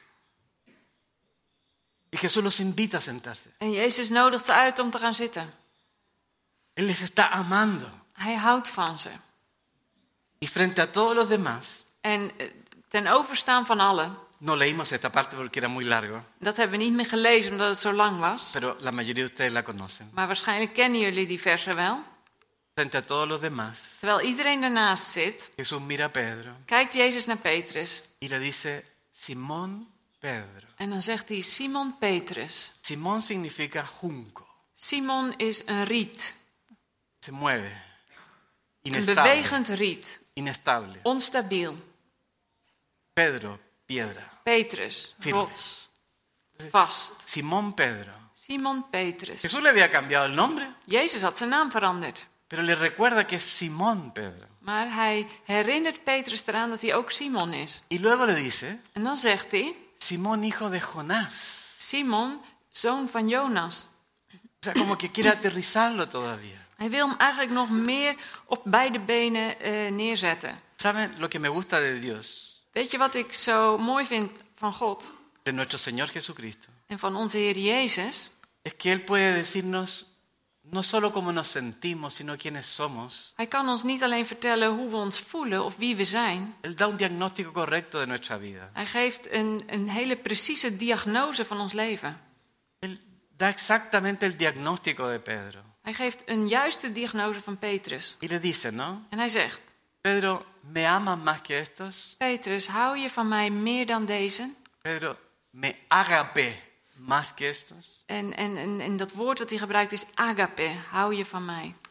[SPEAKER 2] Y Jesús los invita a sentarse.
[SPEAKER 3] En Jezus nodigt ze uit om te gaan zitten.
[SPEAKER 2] Él les está amando.
[SPEAKER 3] Hij houdt van ze.
[SPEAKER 2] Y frente a todos los demás,
[SPEAKER 3] En ten overstaan van allen.
[SPEAKER 2] no leímos esta parte porque era muy largo,
[SPEAKER 3] Dat hebben we niet meer gelezen omdat het zo lang was.
[SPEAKER 2] pero la mayoría de ustedes la conocen.
[SPEAKER 3] Maar waarschijnlijk kennen jullie die versen wel.
[SPEAKER 2] Frente a todos los demás,
[SPEAKER 3] Terwijl iedereen daarnaast zit,
[SPEAKER 2] Jesús mira a Pedro
[SPEAKER 3] kijkt Jezus naar Petrus.
[SPEAKER 2] y le dice, Simón Pedro.
[SPEAKER 3] En dan zegt hij, Simon Petrus.
[SPEAKER 2] Simón significa junco,
[SPEAKER 3] Simon is een riet.
[SPEAKER 2] se mueve,
[SPEAKER 3] Een
[SPEAKER 2] inestable,
[SPEAKER 3] bewegend riet.
[SPEAKER 2] inestable.
[SPEAKER 3] Onstabiel.
[SPEAKER 2] Pedro, piedra.
[SPEAKER 3] Petrus,
[SPEAKER 2] Firme.
[SPEAKER 3] rots. Vast.
[SPEAKER 2] Simón Pedro.
[SPEAKER 3] Simon Petrus.
[SPEAKER 2] Jesús le había cambiado el nombre,
[SPEAKER 3] Jezus had zijn naam veranderd.
[SPEAKER 2] pero le recuerda que es Simón Pedro.
[SPEAKER 3] Maar hij herinnert Petrus eraan dat hij ook Simon is.
[SPEAKER 2] Y luego le dice,
[SPEAKER 3] En dan zegt hij,
[SPEAKER 2] Simón hijo de Jonás.
[SPEAKER 3] Simon, zoon van Jonas.
[SPEAKER 2] O sea, como que quiere aterrizarlo todavía.
[SPEAKER 3] Hij wil hem eigenlijk nog meer op beide benen neerzetten.
[SPEAKER 2] ¿Saben lo que me gusta de Dios?
[SPEAKER 3] Weet je wat ik zo mooi vind van God
[SPEAKER 2] De nuestro Señor Jesucristo.
[SPEAKER 3] en van onze Heer Jezus?
[SPEAKER 2] Es que Él puede decirnos no solo cómo nos sentimos, sino quiénes somos.
[SPEAKER 3] Hij kan ons niet alleen vertellen hoe we ons voelen of wie we zijn.
[SPEAKER 2] Él da un diagnóstico correcto de nuestra vida.
[SPEAKER 3] Hij geeft een hele precieze diagnose van ons leven.
[SPEAKER 2] Él da exactamente el diagnóstico de Pedro.
[SPEAKER 3] Hij geeft een juiste diagnose van Petrus.
[SPEAKER 2] Y le dice, ¿no?
[SPEAKER 3] En hij zegt,
[SPEAKER 2] Pedro, ¿me amas más que estos?
[SPEAKER 3] Petrus, hou je van mij meer dan deze?
[SPEAKER 2] Pedro, ¿me agape más que estos?
[SPEAKER 3] En dat woord dat hij gebruikt is agape, hou je van mij.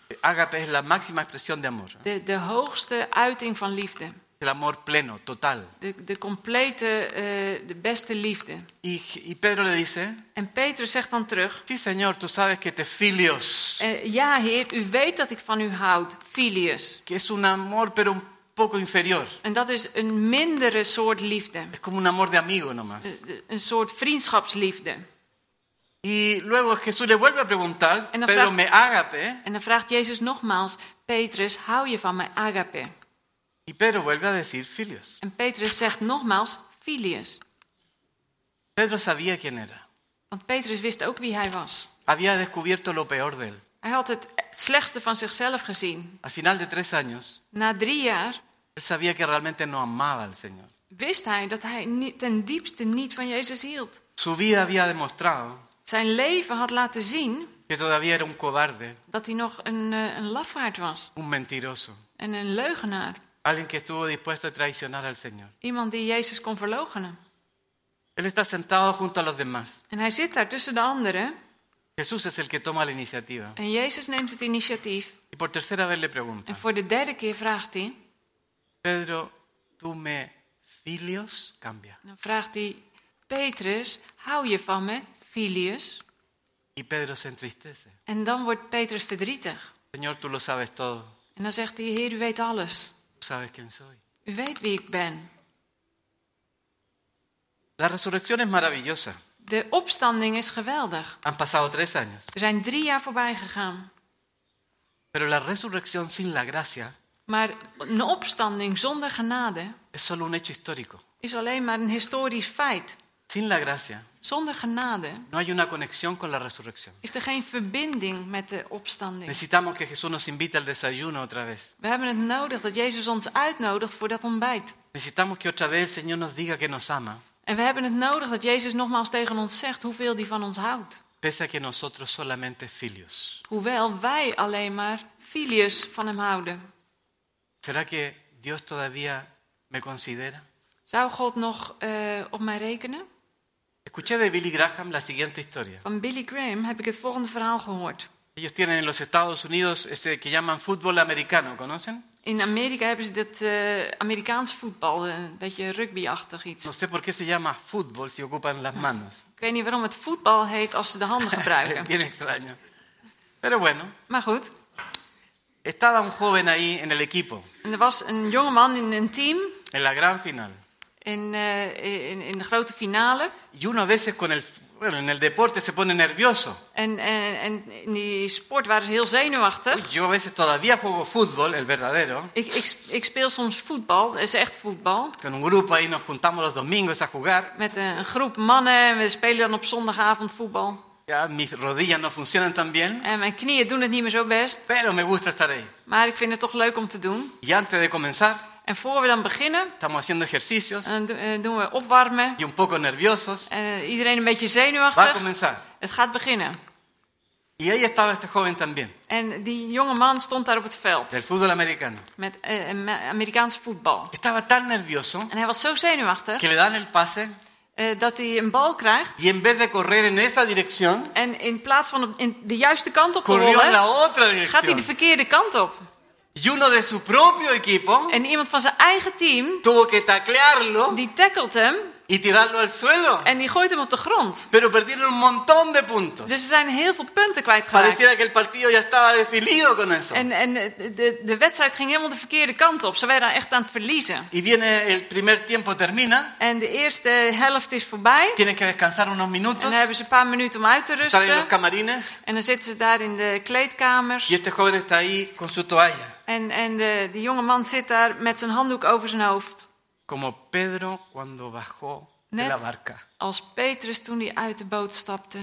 [SPEAKER 2] Ágape es la máxima expresión de amor.
[SPEAKER 3] De hoogste uiting van liefde.
[SPEAKER 2] El amor pleno, total.
[SPEAKER 3] De complete, de beste liefde.
[SPEAKER 2] Y Pedro le dice,
[SPEAKER 3] En Petrus zegt dan terug:
[SPEAKER 2] sí, Señor, tú sabes que te filios,
[SPEAKER 3] ja, Heer, u weet dat ik van u houd, Filius.
[SPEAKER 2] que es un amor pero un poco inferior.
[SPEAKER 3] En dat is een mindere soort liefde.
[SPEAKER 2] Es como un amor de amigo nomás.
[SPEAKER 3] Een soort vriendschapsliefde.
[SPEAKER 2] Y luego Jesús le vuelve a preguntar,
[SPEAKER 3] En dan
[SPEAKER 2] Pedro,
[SPEAKER 3] vraagt-
[SPEAKER 2] ¿me ágape?
[SPEAKER 3] En dan vraagt Jezus nogmaals: Petrus, hou je van mij, agape?
[SPEAKER 2] Y Pedro vuelve a decir filios.
[SPEAKER 3] En Petrus zegt nogmaals: Filius.
[SPEAKER 2] Pedro sabía quién era.
[SPEAKER 3] Want Petrus wist ook wie hij was.
[SPEAKER 2] Había descubierto lo peor de él.
[SPEAKER 3] Hij had het slechtste van zichzelf gezien.
[SPEAKER 2] Al final de 3 años,
[SPEAKER 3] Na 3 jaar
[SPEAKER 2] él sabía que realmente no amaba al Señor.
[SPEAKER 3] wist hij dat hij ten diepste niet van Jezus hield.
[SPEAKER 2] Su vida había demostrado
[SPEAKER 3] Zijn leven had laten zien
[SPEAKER 2] que todavía era un cobarde,
[SPEAKER 3] dat hij nog een lafaard was.
[SPEAKER 2] un mentiroso,
[SPEAKER 3] En een leugenaar.
[SPEAKER 2] alguien que estuvo dispuesto a traicionar al Señor.
[SPEAKER 3] Iemand die Jezus kon verloochenen.
[SPEAKER 2] Él está sentado junto a los demás.
[SPEAKER 3] En hij zit daar tussen de anderen.
[SPEAKER 2] Jesús es el que toma la iniciativa.
[SPEAKER 3] En Jezus neemt het initiatief.
[SPEAKER 2] Y por tercera vez le pregunta,
[SPEAKER 3] En voor de 3e keer vraagt hij.
[SPEAKER 2] Pedro, ¿tú me filios? Cambia.
[SPEAKER 3] Dan vraagt hij: Petrus, hou je van me, Filius?
[SPEAKER 2] Y Pedro se entristece.
[SPEAKER 3] En dan wordt Petrus verdrietig.
[SPEAKER 2] Señor, tú lo sabes todo.
[SPEAKER 3] En dan zegt hij: Heer, u weet alles.
[SPEAKER 2] Tú sabes quién soy.
[SPEAKER 3] U weet wie ik ben.
[SPEAKER 2] La resurrección es maravillosa.
[SPEAKER 3] De opstanding is geweldig.
[SPEAKER 2] Han pasado 3 años.
[SPEAKER 3] Er zijn 3 jaar voorbij gegaan.
[SPEAKER 2] Pero la resurrección sin la gracia
[SPEAKER 3] Maar een opstanding zonder genade
[SPEAKER 2] es solo un hecho histórico.
[SPEAKER 3] is alleen maar een historisch feit.
[SPEAKER 2] Sin la gracia
[SPEAKER 3] Zonder genade
[SPEAKER 2] no hay una conexión con la resurrección.
[SPEAKER 3] is er geen verbinding met de opstanding.
[SPEAKER 2] Necesitamos que Jesús nos invite al desayuno otra vez.
[SPEAKER 3] We hebben het nodig dat Jezus ons uitnodigt voor dat ontbijt.
[SPEAKER 2] Necesitamos que otra vez el Señor nos diga que nos ama,
[SPEAKER 3] En we hebben het nodig dat Jezus nogmaals tegen ons zegt hoeveel hij van ons houdt.
[SPEAKER 2] pese a que nosotros solamente filios.
[SPEAKER 3] Hoewel wij alleen maar Filius van hem houden.
[SPEAKER 2] ¿Será que Dios todavía me considera?
[SPEAKER 3] Zou God nog op mij rekenen?
[SPEAKER 2] Escuché de Billy Graham la siguiente historia.
[SPEAKER 3] Van Billy Graham heb ik het volgende verhaal gehoord.
[SPEAKER 2] Ellos tienen en los Estados Unidos ese que llaman fútbol americano, ¿conocen?
[SPEAKER 3] In Amerika hebben ze dit Amerikaans voetbal, een beetje rugbyachtig iets.
[SPEAKER 2] No sé por qué se llama fútbol si ocupan las manos.
[SPEAKER 3] Ik weet niet waarom het voetbal heet als ze de handen gebruiken.
[SPEAKER 2] Bien extraño. Pero bueno,
[SPEAKER 3] Maar goed,
[SPEAKER 2] estaba un joven ahí en el equipo,
[SPEAKER 3] en er was een jongeman in een team
[SPEAKER 2] en la gran final.
[SPEAKER 3] in de grote finale.
[SPEAKER 2] Y uno a veces en el deporte se pone nervioso.
[SPEAKER 3] En in die sport waren ze heel zenuwachtig.
[SPEAKER 2] Yo a veces todavía juego fútbol, el verdadero.
[SPEAKER 3] Ik speel soms voetbal, dat is echt voetbal.
[SPEAKER 2] Con un grupo ahí nos juntamos los domingos a jugar.
[SPEAKER 3] Met een groep mannen en we spelen dan op zondagavond voetbal.
[SPEAKER 2] Ya mis rodillas no funcionan tan bien,
[SPEAKER 3] En mijn knieën doen het niet meer zo best.
[SPEAKER 2] pero me gusta estar ahí.
[SPEAKER 3] Maar ik vind het toch leuk om te doen.
[SPEAKER 2] Y antes de comenzar,
[SPEAKER 3] En voor we dan beginnen,
[SPEAKER 2] estamos haciendo ejercicios
[SPEAKER 3] dan doen we opwarmen.
[SPEAKER 2] y un poco nerviosos.
[SPEAKER 3] Iedereen een beetje
[SPEAKER 2] Va a
[SPEAKER 3] zenuwachtig.
[SPEAKER 2] comenzar.
[SPEAKER 3] Het gaat beginnen.
[SPEAKER 2] Y ahí estaba este joven también,
[SPEAKER 3] En die jonge man stond daar op het veld.
[SPEAKER 2] del fútbol americano.
[SPEAKER 3] Met Amerikaans voetbal.
[SPEAKER 2] Estaba tan nervioso
[SPEAKER 3] En hij was zo zenuwachtig
[SPEAKER 2] que le dan el pase
[SPEAKER 3] dat hij een bal krijgt.
[SPEAKER 2] y en vez de correr en esa dirección,
[SPEAKER 3] En in plaats van in de juiste kant op te
[SPEAKER 2] corrió en
[SPEAKER 3] rollen,
[SPEAKER 2] la otra
[SPEAKER 3] gaat hij de
[SPEAKER 2] dirección.
[SPEAKER 3] verkeerde kant op.
[SPEAKER 2] Y uno de su propio equipo
[SPEAKER 3] En iemand van zijn eigen team,
[SPEAKER 2] tuvo que taclearlo
[SPEAKER 3] die tackelt hem
[SPEAKER 2] y tirarlo al suelo.
[SPEAKER 3] en die gooit hem op de grond.
[SPEAKER 2] Pero perdieron un montón de puntos.
[SPEAKER 3] Dus er zijn heel veel punten kwijtgeraakt.
[SPEAKER 2] Pareciera que el partido ya estaba definido con eso.
[SPEAKER 3] En de wedstrijd ging helemaal de verkeerde kant op. Ze waren echt aan het verliezen.
[SPEAKER 2] Y viene el primer tiempo, termina.
[SPEAKER 3] En de eerste helft is voorbij.
[SPEAKER 2] Tienen que descansar unos
[SPEAKER 3] En
[SPEAKER 2] minutos.
[SPEAKER 3] dan hebben ze een paar minuten om uit te
[SPEAKER 2] Están en los
[SPEAKER 3] rusten.
[SPEAKER 2] camarines.
[SPEAKER 3] En dan zitten ze daar in de kleedkamers.
[SPEAKER 2] Y este joven está ahí con su toalla.
[SPEAKER 3] En de jonge man zit daar met zijn handdoek over zijn hoofd.
[SPEAKER 2] Como Pedro cuando bajó de la barca.
[SPEAKER 3] Als Petrus toen hij uit de boot stapte.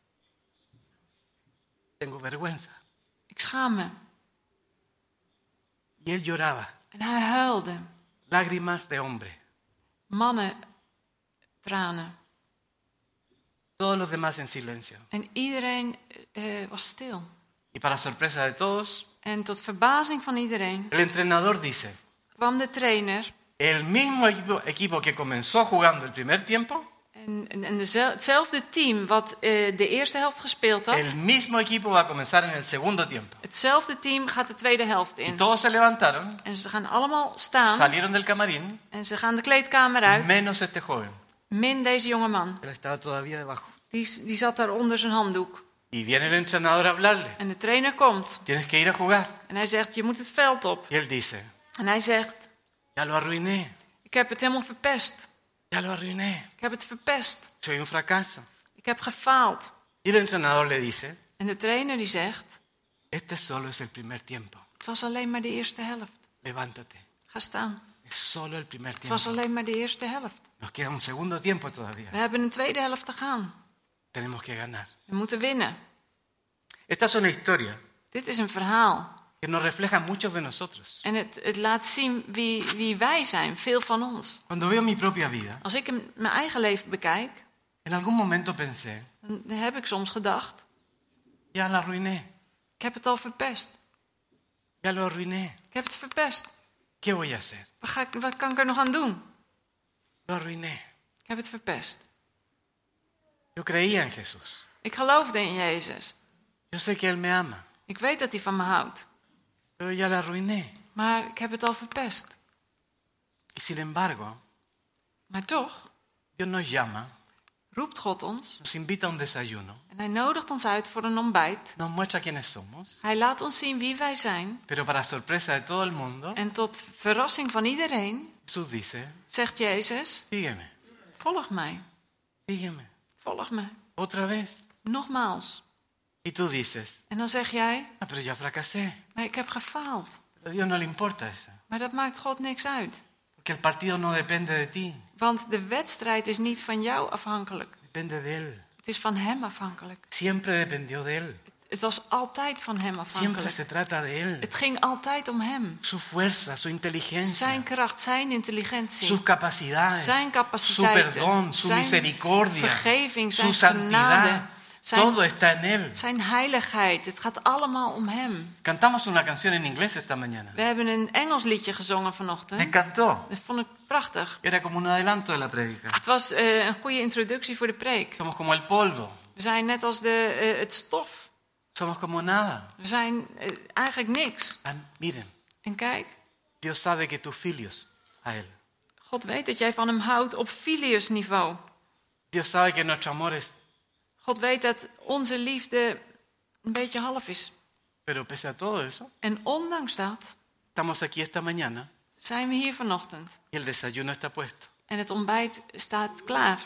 [SPEAKER 2] Tengo vergüenza.
[SPEAKER 3] Ik schaam me.
[SPEAKER 2] Y él lloraba.
[SPEAKER 3] En hij huilde.
[SPEAKER 2] Lágrimas de hombre.
[SPEAKER 3] Mannen, tranen.
[SPEAKER 2] Todos los demás en silencio.
[SPEAKER 3] En iedereen was stil.
[SPEAKER 2] Y para sorpresa de todos,
[SPEAKER 3] En tot verbazing van iedereen
[SPEAKER 2] el entrenador dice,
[SPEAKER 3] kwam de trainer.
[SPEAKER 2] el mismo equipo que comenzó jugando el primer tiempo,
[SPEAKER 3] En hetzelfde team wat de eerste helft gespeeld had,
[SPEAKER 2] el mismo equipo va a comenzar en el segundo tiempo.
[SPEAKER 3] hetzelfde team gaat de tweede helft
[SPEAKER 2] Y
[SPEAKER 3] in.
[SPEAKER 2] todos se levantaron,
[SPEAKER 3] En ze gaan allemaal staan
[SPEAKER 2] salieron del camarín,
[SPEAKER 3] en ze gaan de kleedkamer uit.
[SPEAKER 2] menos este joven.
[SPEAKER 3] Min deze jonge man.
[SPEAKER 2] Él estaba todavía debajo.
[SPEAKER 3] Die zat daar onder zijn handdoek.
[SPEAKER 2] Y viene el entrenador a hablarle.
[SPEAKER 3] En de trainer komt.
[SPEAKER 2] Tienes que ir a jugar.
[SPEAKER 3] En hij zegt, je moet het veld op.
[SPEAKER 2] Y él dice,
[SPEAKER 3] En hij zegt,
[SPEAKER 2] ya lo arruiné,
[SPEAKER 3] ik heb het helemaal verpest.
[SPEAKER 2] ya lo arruiné.
[SPEAKER 3] Ik heb het verpest.
[SPEAKER 2] Soy un fracaso.
[SPEAKER 3] Ik heb gefaald.
[SPEAKER 2] Y el entrenador le dice,
[SPEAKER 3] En de trainer die zegt,
[SPEAKER 2] este solo es el primer tiempo.
[SPEAKER 3] het was alleen maar de eerste helft.
[SPEAKER 2] Levántate.
[SPEAKER 3] Ga staan.
[SPEAKER 2] Es solo el primer
[SPEAKER 3] Het
[SPEAKER 2] tiempo.
[SPEAKER 3] was alleen maar de eerste helft.
[SPEAKER 2] Nos queda un segundo tiempo todavía.
[SPEAKER 3] We hebben een tweede helft te gaan.
[SPEAKER 2] Tenemos que ganar.
[SPEAKER 3] We moeten winnen.
[SPEAKER 2] Esta es una historia
[SPEAKER 3] Dit is een verhaal.
[SPEAKER 2] que nos refleja a muchos de nosotros.
[SPEAKER 3] En het laat zien wie wij zijn, veel van ons.
[SPEAKER 2] Cuando veo mi propia vida,
[SPEAKER 3] Als ik mijn eigen leven bekijk,
[SPEAKER 2] en algún momento pensé,
[SPEAKER 3] dan heb ik soms gedacht,
[SPEAKER 2] ya la arruiné,
[SPEAKER 3] ik heb het al verpest.
[SPEAKER 2] ya lo arruiné.
[SPEAKER 3] Ik heb het verpest.
[SPEAKER 2] ¿Qué voy a hacer?
[SPEAKER 3] Wat kan ik er nog aan doen?
[SPEAKER 2] Lo arruiné.
[SPEAKER 3] Ik heb het verpest.
[SPEAKER 2] Yo creía en Jesús.
[SPEAKER 3] Ik geloofde in Jezus.
[SPEAKER 2] Yo sé que Él me ama,
[SPEAKER 3] Ik weet dat hij van me houdt.
[SPEAKER 2] pero ya la arruiné.
[SPEAKER 3] Maar ik heb het al verpest.
[SPEAKER 2] Y sin embargo,
[SPEAKER 3] Maar toch
[SPEAKER 2] Dios nos llama,
[SPEAKER 3] roept God ons.
[SPEAKER 2] nos invita a un desayuno,
[SPEAKER 3] En hij nodigt ons uit voor een ontbijt.
[SPEAKER 2] nos muestra quiénes somos,
[SPEAKER 3] Hij laat ons zien wie wij zijn.
[SPEAKER 2] pero para sorpresa de todo el mundo,
[SPEAKER 3] En tot verrassing van iedereen
[SPEAKER 2] Jesús dice,
[SPEAKER 3] zegt Jezus,
[SPEAKER 2] sígueme,
[SPEAKER 3] volg mij.
[SPEAKER 2] sígueme,
[SPEAKER 3] Volg mij.
[SPEAKER 2] otra vez.
[SPEAKER 3] Nogmaals.
[SPEAKER 2] Y tú dices,
[SPEAKER 3] En dan zeg jij,
[SPEAKER 2] ah, pero ya fracasé.
[SPEAKER 3] maar ik heb gefaald.
[SPEAKER 2] A Dios no le importa eso,
[SPEAKER 3] Maar dat maakt God niks uit.
[SPEAKER 2] porque el partido no depende de ti,
[SPEAKER 3] Want de wedstrijd is niet van jou afhankelijk.
[SPEAKER 2] depende de Él.
[SPEAKER 3] Het is van hem afhankelijk.
[SPEAKER 2] Siempre dependió de Él,
[SPEAKER 3] Het was altijd van hem
[SPEAKER 2] siempre
[SPEAKER 3] afhankelijk.
[SPEAKER 2] se trata de Él.
[SPEAKER 3] Het ging altijd om hem.
[SPEAKER 2] Su fuerza, su inteligencia,
[SPEAKER 3] Zijn kracht, zijn intelligentie.
[SPEAKER 2] sus capacidades,
[SPEAKER 3] Zijn
[SPEAKER 2] su
[SPEAKER 3] capaciteiten.
[SPEAKER 2] perdón, su
[SPEAKER 3] Zijn
[SPEAKER 2] misericordia,
[SPEAKER 3] vergeving,
[SPEAKER 2] su
[SPEAKER 3] zijn
[SPEAKER 2] santidad,
[SPEAKER 3] genade.
[SPEAKER 2] todo está en Él.
[SPEAKER 3] Zijn heiligheid. Het gaat allemaal om hem.
[SPEAKER 2] Cantamos una canción en inglés esta mañana.
[SPEAKER 3] We hebben een Engels liedje gezongen
[SPEAKER 2] Me
[SPEAKER 3] vanochtend.
[SPEAKER 2] encantó.
[SPEAKER 3] Dat vond ik prachtig.
[SPEAKER 2] Era como un adelanto de la prédica.
[SPEAKER 3] Het was een goede introductie voor de preek.
[SPEAKER 2] Somos como el polvo,
[SPEAKER 3] We zijn net als het stof.
[SPEAKER 2] somos como nada.
[SPEAKER 3] We zijn eigenlijk niks.
[SPEAKER 2] Ah, miren,
[SPEAKER 3] En kijk,
[SPEAKER 2] Dios sabe que tú filios a Él.
[SPEAKER 3] God weet dat jij van hem houdt op filius niveau.
[SPEAKER 2] Dios sabe que nuestro amor es,
[SPEAKER 3] God weet dat onze liefde een beetje half is.
[SPEAKER 2] pero pese a todo eso,
[SPEAKER 3] En ondanks dat
[SPEAKER 2] estamos aquí esta mañana
[SPEAKER 3] zijn we hier vanochtend.
[SPEAKER 2] y el desayuno está puesto.
[SPEAKER 3] En het ontbijt staat klaar.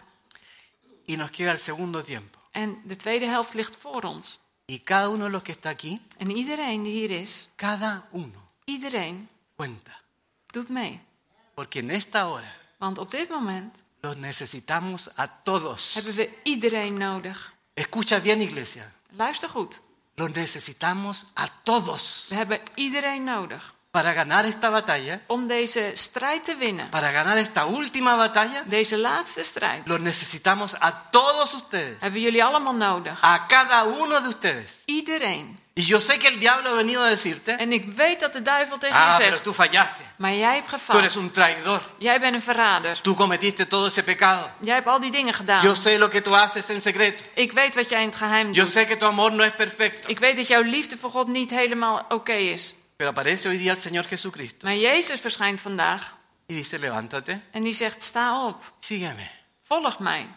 [SPEAKER 2] Y nos queda el segundo tiempo.
[SPEAKER 3] En de tweede helft ligt voor ons.
[SPEAKER 2] Y cada uno de los que está aquí,
[SPEAKER 3] En iedereen die hier is,
[SPEAKER 2] cada uno
[SPEAKER 3] iedereen
[SPEAKER 2] cuenta.
[SPEAKER 3] doet mee.
[SPEAKER 2] Porque en esta hora
[SPEAKER 3] Want op dit moment
[SPEAKER 2] los necesitamos a todos.
[SPEAKER 3] hebben we iedereen nodig.
[SPEAKER 2] Escucha bien, iglesia.
[SPEAKER 3] Luister goed.
[SPEAKER 2] Los necesitamos a todos
[SPEAKER 3] We hebben iedereen nodig.
[SPEAKER 2] para ganar esta batalla,
[SPEAKER 3] Om deze strijd te winnen.
[SPEAKER 2] para ganar esta última batalla.
[SPEAKER 3] Deze laatste strijd.
[SPEAKER 2] Los necesitamos a todos ustedes,
[SPEAKER 3] Hebben jullie allemaal nodig.
[SPEAKER 2] a cada uno de ustedes.
[SPEAKER 3] Iedereen.
[SPEAKER 2] Y yo sé que el diablo ha venido a decirte,
[SPEAKER 3] En ik weet dat de duivel tegen je
[SPEAKER 2] ah, pero
[SPEAKER 3] zegt.
[SPEAKER 2] tú fallaste,
[SPEAKER 3] Maar jij hebt
[SPEAKER 2] tú
[SPEAKER 3] gefaald.
[SPEAKER 2] eres un traidor,
[SPEAKER 3] Jij bent een verrader.
[SPEAKER 2] tú cometiste todo ese pecado.
[SPEAKER 3] Jij hebt al die dingen gedaan.
[SPEAKER 2] Yo sé lo que tú haces en secreto.
[SPEAKER 3] Ik weet wat jij in het geheim
[SPEAKER 2] Yo
[SPEAKER 3] doet.
[SPEAKER 2] sé que tu amor no es perfecto.
[SPEAKER 3] Ik weet dat jouw liefde voor God niet helemaal oké is.
[SPEAKER 2] Pero aparece hoy día el Señor Jesucristo
[SPEAKER 3] Maar Jezus verschijnt vandaag.
[SPEAKER 2] y dice, levántate,
[SPEAKER 3] En die zegt, sta op.
[SPEAKER 2] sígueme.
[SPEAKER 3] Volg mij.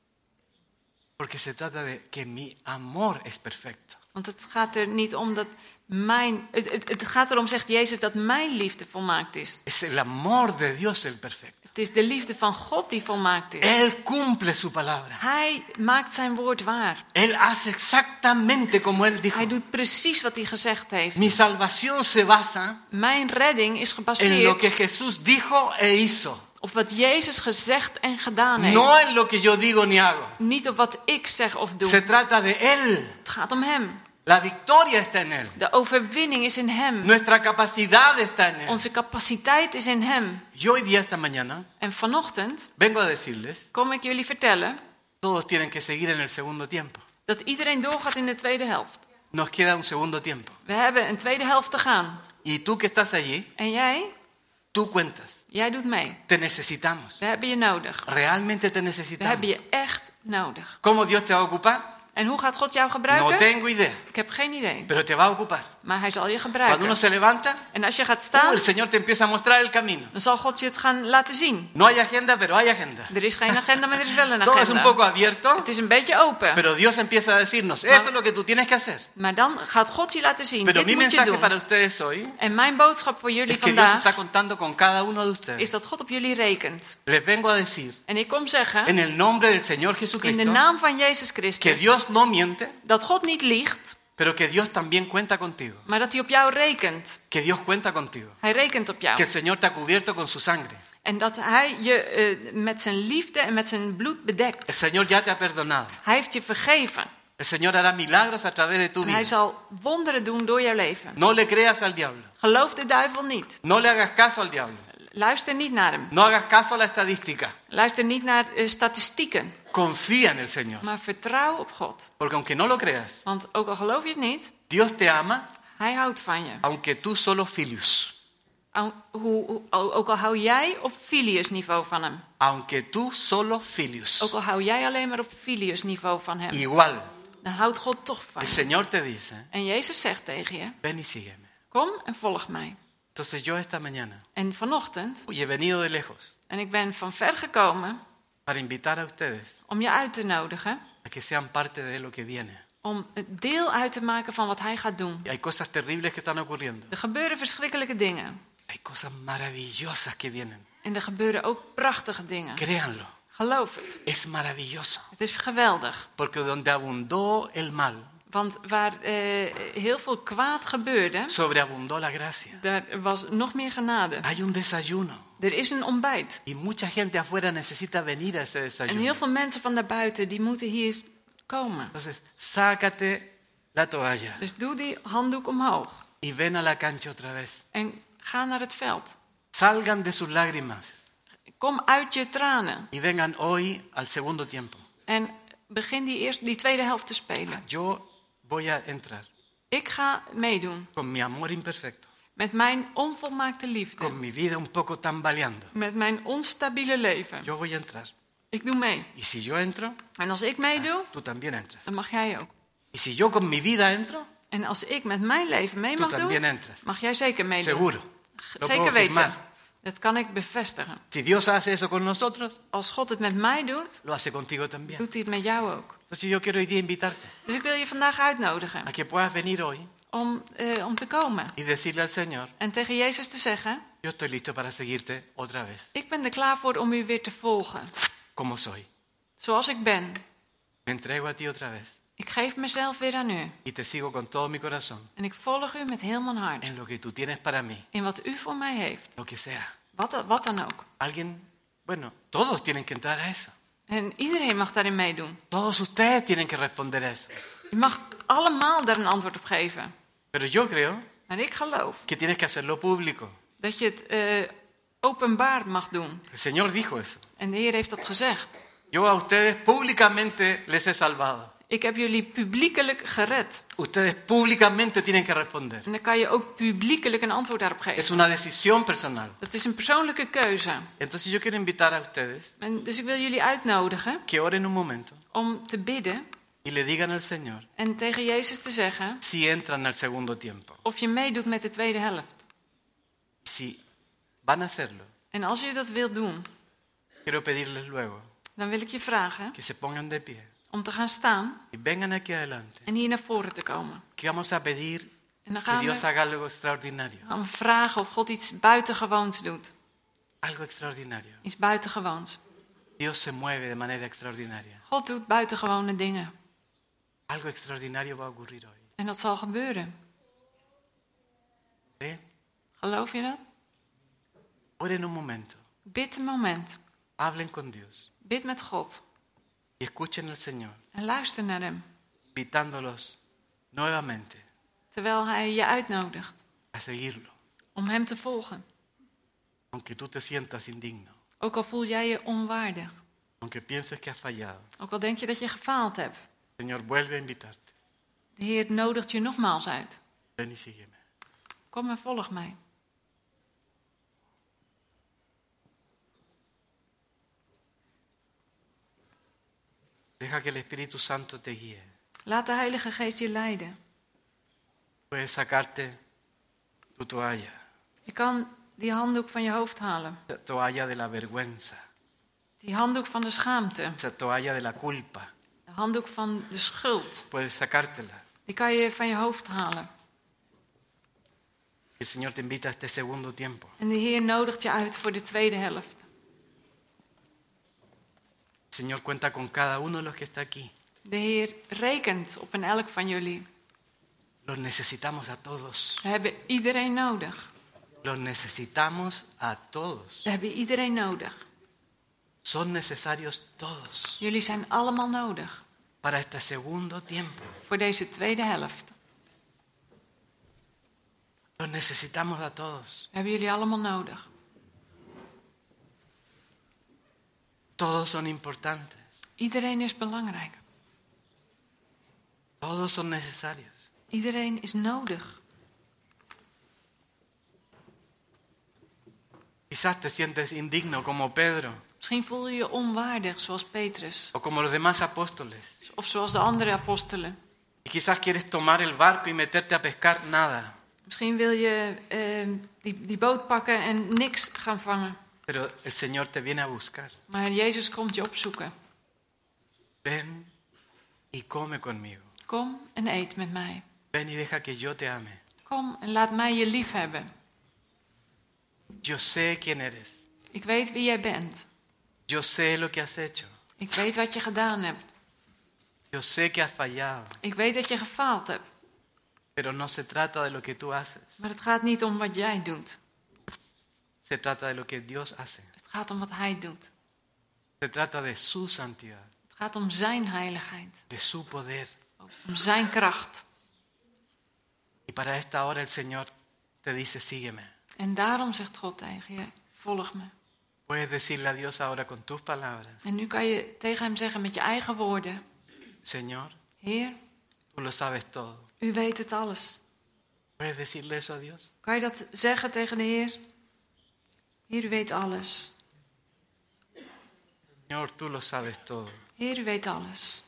[SPEAKER 2] Porque se trata de que mi amor es perfecto.
[SPEAKER 3] Want het gaat er niet om dat het gaat erom, zegt Jezus, dat mijn liefde volmaakt is.
[SPEAKER 2] Es el amor de Dios el perfecto.
[SPEAKER 3] Het is de liefde van God die volmaakt is.
[SPEAKER 2] Él cumple su palabra.
[SPEAKER 3] Hij maakt zijn woord waar.
[SPEAKER 2] Él hace exactamente como Él dijo.
[SPEAKER 3] Hij doet precies wat hij gezegd heeft.
[SPEAKER 2] Mi salvación se basa
[SPEAKER 3] Mijn redding is
[SPEAKER 2] en lo
[SPEAKER 3] gebaseerd
[SPEAKER 2] que Jesús dijo e hizo.
[SPEAKER 3] op wat Jezus gezegd en gedaan heeft.
[SPEAKER 2] No en lo que yo digo ni hago.
[SPEAKER 3] Niet op wat ik zeg of doe.
[SPEAKER 2] Se trata de Él.
[SPEAKER 3] Het gaat om hem.
[SPEAKER 2] La victoria está en Él.
[SPEAKER 3] De overwinning is in hem.
[SPEAKER 2] Nuestra capacidad está en Él.
[SPEAKER 3] Onze capaciteit is in hem.
[SPEAKER 2] Yo hoy día, esta mañana,
[SPEAKER 3] En vanochtend
[SPEAKER 2] vengo a decirles,
[SPEAKER 3] kom ik jullie vertellen
[SPEAKER 2] todos tienen que seguir en el segundo tiempo.
[SPEAKER 3] dat iedereen doorgaat in de tweede helft.
[SPEAKER 2] Nos queda un segundo tiempo.
[SPEAKER 3] We hebben een tweede helft te gaan.
[SPEAKER 2] Y tú que estás allí,
[SPEAKER 3] En jij?
[SPEAKER 2] Tú cuentas.
[SPEAKER 3] Jij doet mee.
[SPEAKER 2] Te necesitamos.
[SPEAKER 3] We hebben je nodig.
[SPEAKER 2] Realmente te
[SPEAKER 3] We
[SPEAKER 2] necesitamos.
[SPEAKER 3] hebben je echt nodig.
[SPEAKER 2] ¿Cómo Dios te va a ocupar?
[SPEAKER 3] En hoe gaat God jou
[SPEAKER 2] No
[SPEAKER 3] gebruiken?
[SPEAKER 2] tengo idea.
[SPEAKER 3] Ik heb geen idee.
[SPEAKER 2] Pero te va a ocupar.
[SPEAKER 3] Maar hij zal je
[SPEAKER 2] Cuando
[SPEAKER 3] gebruiken.
[SPEAKER 2] uno se levanta,
[SPEAKER 3] En als je gaat staan,
[SPEAKER 2] el Señor te empieza a mostrar el camino.
[SPEAKER 3] dan zal God je het gaan laten zien.
[SPEAKER 2] No hay agenda, pero hay agenda.
[SPEAKER 3] Er is geen agenda, maar er is wel een
[SPEAKER 2] Todo es un poco
[SPEAKER 3] agenda.
[SPEAKER 2] abierto,
[SPEAKER 3] Het is een beetje open.
[SPEAKER 2] pero Dios empieza a decirnos, esto es lo que tú tienes que hacer.
[SPEAKER 3] Maar dan gaat God je laten zien.
[SPEAKER 2] Pero
[SPEAKER 3] Dit
[SPEAKER 2] mi
[SPEAKER 3] moet je
[SPEAKER 2] mensaje para
[SPEAKER 3] doen.
[SPEAKER 2] ustedes hoy
[SPEAKER 3] En mijn boodschap voor jullie
[SPEAKER 2] es que Dios está
[SPEAKER 3] vandaag
[SPEAKER 2] contando con cada uno de
[SPEAKER 3] is
[SPEAKER 2] ustedes.
[SPEAKER 3] dat God op jullie rekent.
[SPEAKER 2] Les vengo a decir,
[SPEAKER 3] En ik kom zeggen,
[SPEAKER 2] en el nombre del Señor
[SPEAKER 3] in de
[SPEAKER 2] Jesucristo,
[SPEAKER 3] naam van Jezus
[SPEAKER 2] que
[SPEAKER 3] Christus,
[SPEAKER 2] Dios no miente,
[SPEAKER 3] dat God niet liegt,
[SPEAKER 2] pero que Dios también cuenta contigo.
[SPEAKER 3] maar dat hij op jou rekent.
[SPEAKER 2] Que Dios cuenta contigo.
[SPEAKER 3] Hij rekent op
[SPEAKER 2] Que
[SPEAKER 3] jou.
[SPEAKER 2] el Señor te ha cubierto con su sangre.
[SPEAKER 3] En dat hij je met zijn liefde en met zijn bloed bedekt.
[SPEAKER 2] El Señor ya te ha perdonado.
[SPEAKER 3] Hij heeft je vergeven.
[SPEAKER 2] El Señor hará milagros a través de tu
[SPEAKER 3] En hij
[SPEAKER 2] vida.
[SPEAKER 3] zal wonderen doen door jouw leven.
[SPEAKER 2] No le creas al diablo.
[SPEAKER 3] Geloof de duivel niet.
[SPEAKER 2] No le hagas caso al diablo.
[SPEAKER 3] Luister niet naar hem.
[SPEAKER 2] No hagas caso a la estadística.
[SPEAKER 3] Luister niet naar statistieken.
[SPEAKER 2] Confía en el Señor.
[SPEAKER 3] Maar vertrouw op God.
[SPEAKER 2] Porque aunque no lo creas,
[SPEAKER 3] Want ook al geloof je het niet,
[SPEAKER 2] Dios te ama,
[SPEAKER 3] hij houdt van je.
[SPEAKER 2] aunque tú solo filius.
[SPEAKER 3] Ook al hou jij op Filius niveau van hem.
[SPEAKER 2] Aunque tú solo filius.
[SPEAKER 3] Ook al hou jij alleen maar op Filius niveau van hem.
[SPEAKER 2] Igual,
[SPEAKER 3] Dan houdt God toch van
[SPEAKER 2] el
[SPEAKER 3] je.
[SPEAKER 2] Señor te dice,
[SPEAKER 3] En Jezus zegt tegen je,
[SPEAKER 2] ven y sígueme.
[SPEAKER 3] kom en volg mij.
[SPEAKER 2] Entonces yo esta mañana,
[SPEAKER 3] En vanochtend,
[SPEAKER 2] y he venido de lejos,
[SPEAKER 3] en ik ben van ver gekomen
[SPEAKER 2] para invitar a ustedes
[SPEAKER 3] om je uit te nodigen.
[SPEAKER 2] a que sean parte de lo que viene.
[SPEAKER 3] Om het deel uit te maken van wat hij gaat doen.
[SPEAKER 2] Y hay cosas terribles que están ocurriendo.
[SPEAKER 3] Er gebeuren verschrikkelijke dingen.
[SPEAKER 2] Hay cosas maravillosas que vienen.
[SPEAKER 3] En er gebeuren ook prachtige dingen.
[SPEAKER 2] Créanlo,
[SPEAKER 3] Geloof het.
[SPEAKER 2] es maravilloso.
[SPEAKER 3] Het is geweldig.
[SPEAKER 2] Porque donde abundó el mal,
[SPEAKER 3] Want waar heel veel kwaad gebeurde,
[SPEAKER 2] sobreabundó la gracia.
[SPEAKER 3] daar was nog meer genade.
[SPEAKER 2] Hay un desayuno.
[SPEAKER 3] Er is een ontbijt.
[SPEAKER 2] Y mucha gente afuera necesita venir a ese
[SPEAKER 3] En
[SPEAKER 2] desayuno.
[SPEAKER 3] heel veel mensen van daarbuiten, die moeten hier komen.
[SPEAKER 2] Entonces, sácate la toalla
[SPEAKER 3] Dus doe die handdoek omhoog.
[SPEAKER 2] y ven a la cancha otra vez.
[SPEAKER 3] En ga naar het veld.
[SPEAKER 2] Salgan de sus lágrimas
[SPEAKER 3] Kom uit je tranen.
[SPEAKER 2] y vengan hoy al segundo tiempo.
[SPEAKER 3] En begin die tweede helft te spelen.
[SPEAKER 2] Yo voy a entrar
[SPEAKER 3] Ik ga meedoen.
[SPEAKER 2] con mi amor imperfecto,
[SPEAKER 3] Met mijn onvolmaakte liefde.
[SPEAKER 2] con mi vida un poco tambaleando.
[SPEAKER 3] Met mijn onstabiele leven.
[SPEAKER 2] Yo voy a entrar.
[SPEAKER 3] Ik doe mee.
[SPEAKER 2] Y si yo entro,
[SPEAKER 3] En als ik meedoe,
[SPEAKER 2] tú también entras.
[SPEAKER 3] dan mag jij ook.
[SPEAKER 2] Y si yo con mi vida entro,
[SPEAKER 3] En als ik met mijn leven mee
[SPEAKER 2] tú
[SPEAKER 3] mag
[SPEAKER 2] también
[SPEAKER 3] doen,
[SPEAKER 2] entras.
[SPEAKER 3] mag jij zeker meedoen.
[SPEAKER 2] Seguro. Lo
[SPEAKER 3] Zeker
[SPEAKER 2] puedo
[SPEAKER 3] weten.
[SPEAKER 2] firmar.
[SPEAKER 3] Dat kan ik bevestigen.
[SPEAKER 2] Si Dios hace eso con nosotros,
[SPEAKER 3] Als God het met mij doet,
[SPEAKER 2] lo hace contigo también.
[SPEAKER 3] doet hij het met jou ook.
[SPEAKER 2] Entonces yo quiero hoy día invitarte
[SPEAKER 3] Dus ik wil je vandaag uitnodigen
[SPEAKER 2] a que puedas venir hoy
[SPEAKER 3] om te komen.
[SPEAKER 2] y decirle al Señor,
[SPEAKER 3] En tegen Jezus te zeggen,
[SPEAKER 2] yo estoy listo para seguirte otra vez,
[SPEAKER 3] ik ben er klaar voor om u weer te volgen.
[SPEAKER 2] como soy.
[SPEAKER 3] Zoals ik ben.
[SPEAKER 2] Me entrego a ti otra vez
[SPEAKER 3] Ik geef mezelf weer aan u.
[SPEAKER 2] y te sigo con todo mi corazón
[SPEAKER 3] En ik volg u met heel mijn hart.
[SPEAKER 2] en lo que tú tienes para mí,
[SPEAKER 3] In wat u voor mij heeft.
[SPEAKER 2] lo que sea.
[SPEAKER 3] Wat dan ook.
[SPEAKER 2] Alguien, bueno, todos tienen que entrar a eso.
[SPEAKER 3] En iedereen mag daarin meedoen.
[SPEAKER 2] Todos ustedes tienen que responder a eso.
[SPEAKER 3] U mag allemaal daar een antwoord op geven.
[SPEAKER 2] Pero yo creo
[SPEAKER 3] Maar ik geloof
[SPEAKER 2] que tienes que hacerlo público.
[SPEAKER 3] dat je het openbaar mag doen.
[SPEAKER 2] El Señor dijo eso.
[SPEAKER 3] En de Heer heeft dat gezegd.
[SPEAKER 2] Yo a ustedes públicamente les he salvado.
[SPEAKER 3] Ik heb jullie publiekelijk gered.
[SPEAKER 2] Ustedes públicamente tienen que responder.
[SPEAKER 3] En dan kan je ook publiekelijk een antwoord daarop
[SPEAKER 2] Es
[SPEAKER 3] geven.
[SPEAKER 2] una decisión personal.
[SPEAKER 3] Dat is een persoonlijke keuze.
[SPEAKER 2] Entonces yo quiero invitar a ustedes
[SPEAKER 3] En dus ik wil jullie uitnodigen
[SPEAKER 2] que oren un momento
[SPEAKER 3] om te bidden
[SPEAKER 2] y le digan al Señor
[SPEAKER 3] en tegen Jezus te zeggen
[SPEAKER 2] si entran al segundo tiempo.
[SPEAKER 3] of je meedoet met de tweede helft.
[SPEAKER 2] Si van a hacerlo,
[SPEAKER 3] En als je dat wilt doen,
[SPEAKER 2] quiero pedirles luego
[SPEAKER 3] dan wil ik je vragen
[SPEAKER 2] que se pongan de pie
[SPEAKER 3] om te gaan staan
[SPEAKER 2] y vengan aquí adelante.
[SPEAKER 3] en hier naar voren te komen.
[SPEAKER 2] Que vamos a pedir
[SPEAKER 3] En dan
[SPEAKER 2] que
[SPEAKER 3] gaan
[SPEAKER 2] Dios
[SPEAKER 3] we
[SPEAKER 2] haga algo extraordinario.
[SPEAKER 3] vragen of God iets buitengewoons doet.
[SPEAKER 2] Algo extraordinario.
[SPEAKER 3] Iets buitengewoons.
[SPEAKER 2] Dios se mueve de manera extraordinaria.
[SPEAKER 3] God doet buitengewone dingen.
[SPEAKER 2] Algo extraordinario va a ocurrir hoy.
[SPEAKER 3] En dat zal gebeuren.
[SPEAKER 2] ¿Ven?
[SPEAKER 3] Geloof je dat?
[SPEAKER 2] Oren un momento.
[SPEAKER 3] Bid een moment.
[SPEAKER 2] Hablen con Dios.
[SPEAKER 3] Bid met God.
[SPEAKER 2] Y escuchen al Señor,
[SPEAKER 3] En luister naar hem.
[SPEAKER 2] invitándolos nuevamente
[SPEAKER 3] Terwijl hij je uitnodigt
[SPEAKER 2] a seguirlo.
[SPEAKER 3] om hem te volgen.
[SPEAKER 2] Aunque tú te sientas indigno.
[SPEAKER 3] Ook al voel jij je onwaardig.
[SPEAKER 2] Aunque pienses que has fallado.
[SPEAKER 3] Ook al denk je dat je gefaald hebt.
[SPEAKER 2] Señor, vuelve a invitarte.
[SPEAKER 3] De Heer nodigt je nogmaals uit.
[SPEAKER 2] Ven y sígueme.
[SPEAKER 3] Kom en volg mij.
[SPEAKER 2] Deja que el Espíritu Santo te guíe.
[SPEAKER 3] Laat de Heilige Geest je leiden.
[SPEAKER 2] Puedes sacarte tu toalla,
[SPEAKER 3] Je kan die handdoek van je hoofd halen.
[SPEAKER 2] la toalla de la vergüenza,
[SPEAKER 3] Die handdoek van de schaamte.
[SPEAKER 2] esa toalla de la culpa.
[SPEAKER 3] De handdoek van de schuld.
[SPEAKER 2] Puedes sacártela.
[SPEAKER 3] Die kan je van je hoofd halen.
[SPEAKER 2] El Señor te invita a este segundo tiempo.
[SPEAKER 3] En de Heer nodigt je uit voor de tweede helft.
[SPEAKER 2] El Señor cuenta con cada uno de los que está aquí.
[SPEAKER 3] De Heer rekent op en elk van jullie.
[SPEAKER 2] Los necesitamos a todos.
[SPEAKER 3] We hebben iedereen nodig.
[SPEAKER 2] Los necesitamos a todos.
[SPEAKER 3] We hebben iedereen nodig.
[SPEAKER 2] Son necesarios todos
[SPEAKER 3] Jullie zijn allemaal nodig.
[SPEAKER 2] para este segundo tiempo.
[SPEAKER 3] Voor deze tweede helft.
[SPEAKER 2] Los necesitamos a todos.
[SPEAKER 3] We hebben jullie allemaal nodig.
[SPEAKER 2] Todos son importantes.
[SPEAKER 3] Iedereen is belangrijk.
[SPEAKER 2] Todos son necesarios.
[SPEAKER 3] Iedereen is nodig.
[SPEAKER 2] Quizás te sientes indigno como Pedro
[SPEAKER 3] Misschien voel je je onwaardig zoals Petrus.
[SPEAKER 2] o como los demás apóstoles.
[SPEAKER 3] Of zoals de andere apostelen.
[SPEAKER 2] Y quizás quieres tomar el barco y meterte a pescar nada.
[SPEAKER 3] Misschien wil je die boot pakken en niks gaan vangen.
[SPEAKER 2] Pero el Señor te viene a buscar.
[SPEAKER 3] Maar Jezus komt je opzoeken.
[SPEAKER 2] Ven y come conmigo.
[SPEAKER 3] Kom en eet met mij.
[SPEAKER 2] Ven y deja que yo te ame.
[SPEAKER 3] Kom en laat mij je lief hebben.
[SPEAKER 2] Yo sé quién eres.
[SPEAKER 3] Ik weet wie jij bent.
[SPEAKER 2] Yo sé lo que has hecho.
[SPEAKER 3] Ik weet wat je gedaan hebt.
[SPEAKER 2] Yo sé que has fallado.
[SPEAKER 3] Ik weet dat je gefaald hebt.
[SPEAKER 2] Pero no se trata de lo que tú haces.
[SPEAKER 3] Maar het gaat niet om wat jij doet.
[SPEAKER 2] Se trata de lo que Dios hace.
[SPEAKER 3] Het gaat om wat hij doet.
[SPEAKER 2] Se trata de su santidad,
[SPEAKER 3] Het gaat om zijn heiligheid.
[SPEAKER 2] de su poder.
[SPEAKER 3] Om zijn kracht.
[SPEAKER 2] Y para esta hora el Señor te dice, sígueme.
[SPEAKER 3] En daarom zegt God tegen je, volg me.
[SPEAKER 2] Puedes decirle a Dios ahora con tus palabras,
[SPEAKER 3] En nu kan je tegen hem zeggen met je eigen woorden.
[SPEAKER 2] Señor,
[SPEAKER 3] Heer,
[SPEAKER 2] tú lo sabes todo.
[SPEAKER 3] u weet het alles.
[SPEAKER 2] ¿Puedes decirle eso a Dios?
[SPEAKER 3] Kan je dat zeggen tegen de Heer? Heer, u weet alles.
[SPEAKER 2] Señor, tú lo sabes todo.
[SPEAKER 3] Heer, u weet alles.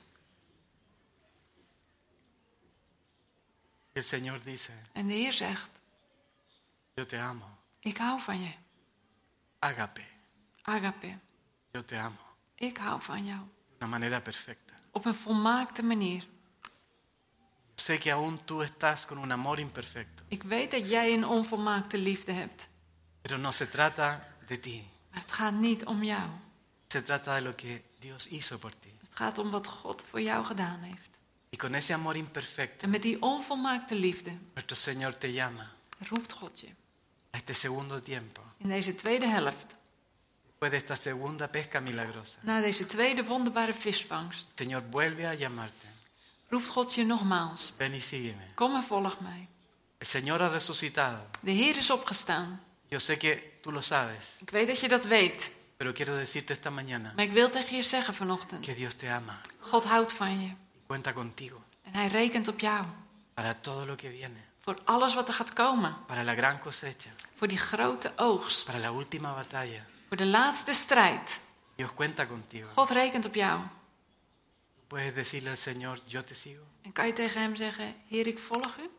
[SPEAKER 2] El Señor dice,
[SPEAKER 3] En de Heer zegt,
[SPEAKER 2] yo te amo.
[SPEAKER 3] ik hou van je.
[SPEAKER 2] Ágape,
[SPEAKER 3] Agape,
[SPEAKER 2] yo te amo.
[SPEAKER 3] ik hou van jou.
[SPEAKER 2] De una manera perfecta.
[SPEAKER 3] Op een volmaakte manier.
[SPEAKER 2] Sé que aún tú estás con un amor imperfecto,
[SPEAKER 3] Ik weet dat jij een onvolmaakte liefde hebt.
[SPEAKER 2] pero no se trata de ti.
[SPEAKER 3] Maar het gaat niet om jou.
[SPEAKER 2] Se trata de lo que Dios hizo por ti.
[SPEAKER 3] Het gaat om wat God voor jou gedaan heeft.
[SPEAKER 2] Y con ese amor imperfecto,
[SPEAKER 3] En met die onvolmaakte liefde
[SPEAKER 2] nuestro Señor te llama
[SPEAKER 3] roept God je.
[SPEAKER 2] a este segundo tiempo,
[SPEAKER 3] In deze tweede helft.
[SPEAKER 2] después de esta segunda pesca milagrosa.
[SPEAKER 3] Na deze tweede wonderbare visvangst.
[SPEAKER 2] El Señor vuelve a llamarte.
[SPEAKER 3] Roept God je nogmaals.
[SPEAKER 2] Ven y sígueme.
[SPEAKER 3] Kom en volg mij.
[SPEAKER 2] El Señor ha resucitado.
[SPEAKER 3] De Heer is opgestaan.
[SPEAKER 2] Yo sé que tú lo sabes,
[SPEAKER 3] Ik weet dat je dat weet.
[SPEAKER 2] pero quiero decirte esta mañana
[SPEAKER 3] Maar ik wil tegen je zeggen vanochtend.
[SPEAKER 2] que Dios te ama
[SPEAKER 3] God houdt van je.
[SPEAKER 2] y cuenta contigo
[SPEAKER 3] En hij rekent op jou.
[SPEAKER 2] para todo lo que viene,
[SPEAKER 3] Voor alles wat er gaat komen.
[SPEAKER 2] para la gran cosecha,
[SPEAKER 3] Voor die grote oogst.
[SPEAKER 2] para la última batalla.
[SPEAKER 3] Voor de laatste strijd.
[SPEAKER 2] Dios cuenta contigo.
[SPEAKER 3] God rekent op jou.
[SPEAKER 2] Puedes decirle al Señor, yo te sigo.
[SPEAKER 3] En kan je tegen hem zeggen, Heer, ik volg u?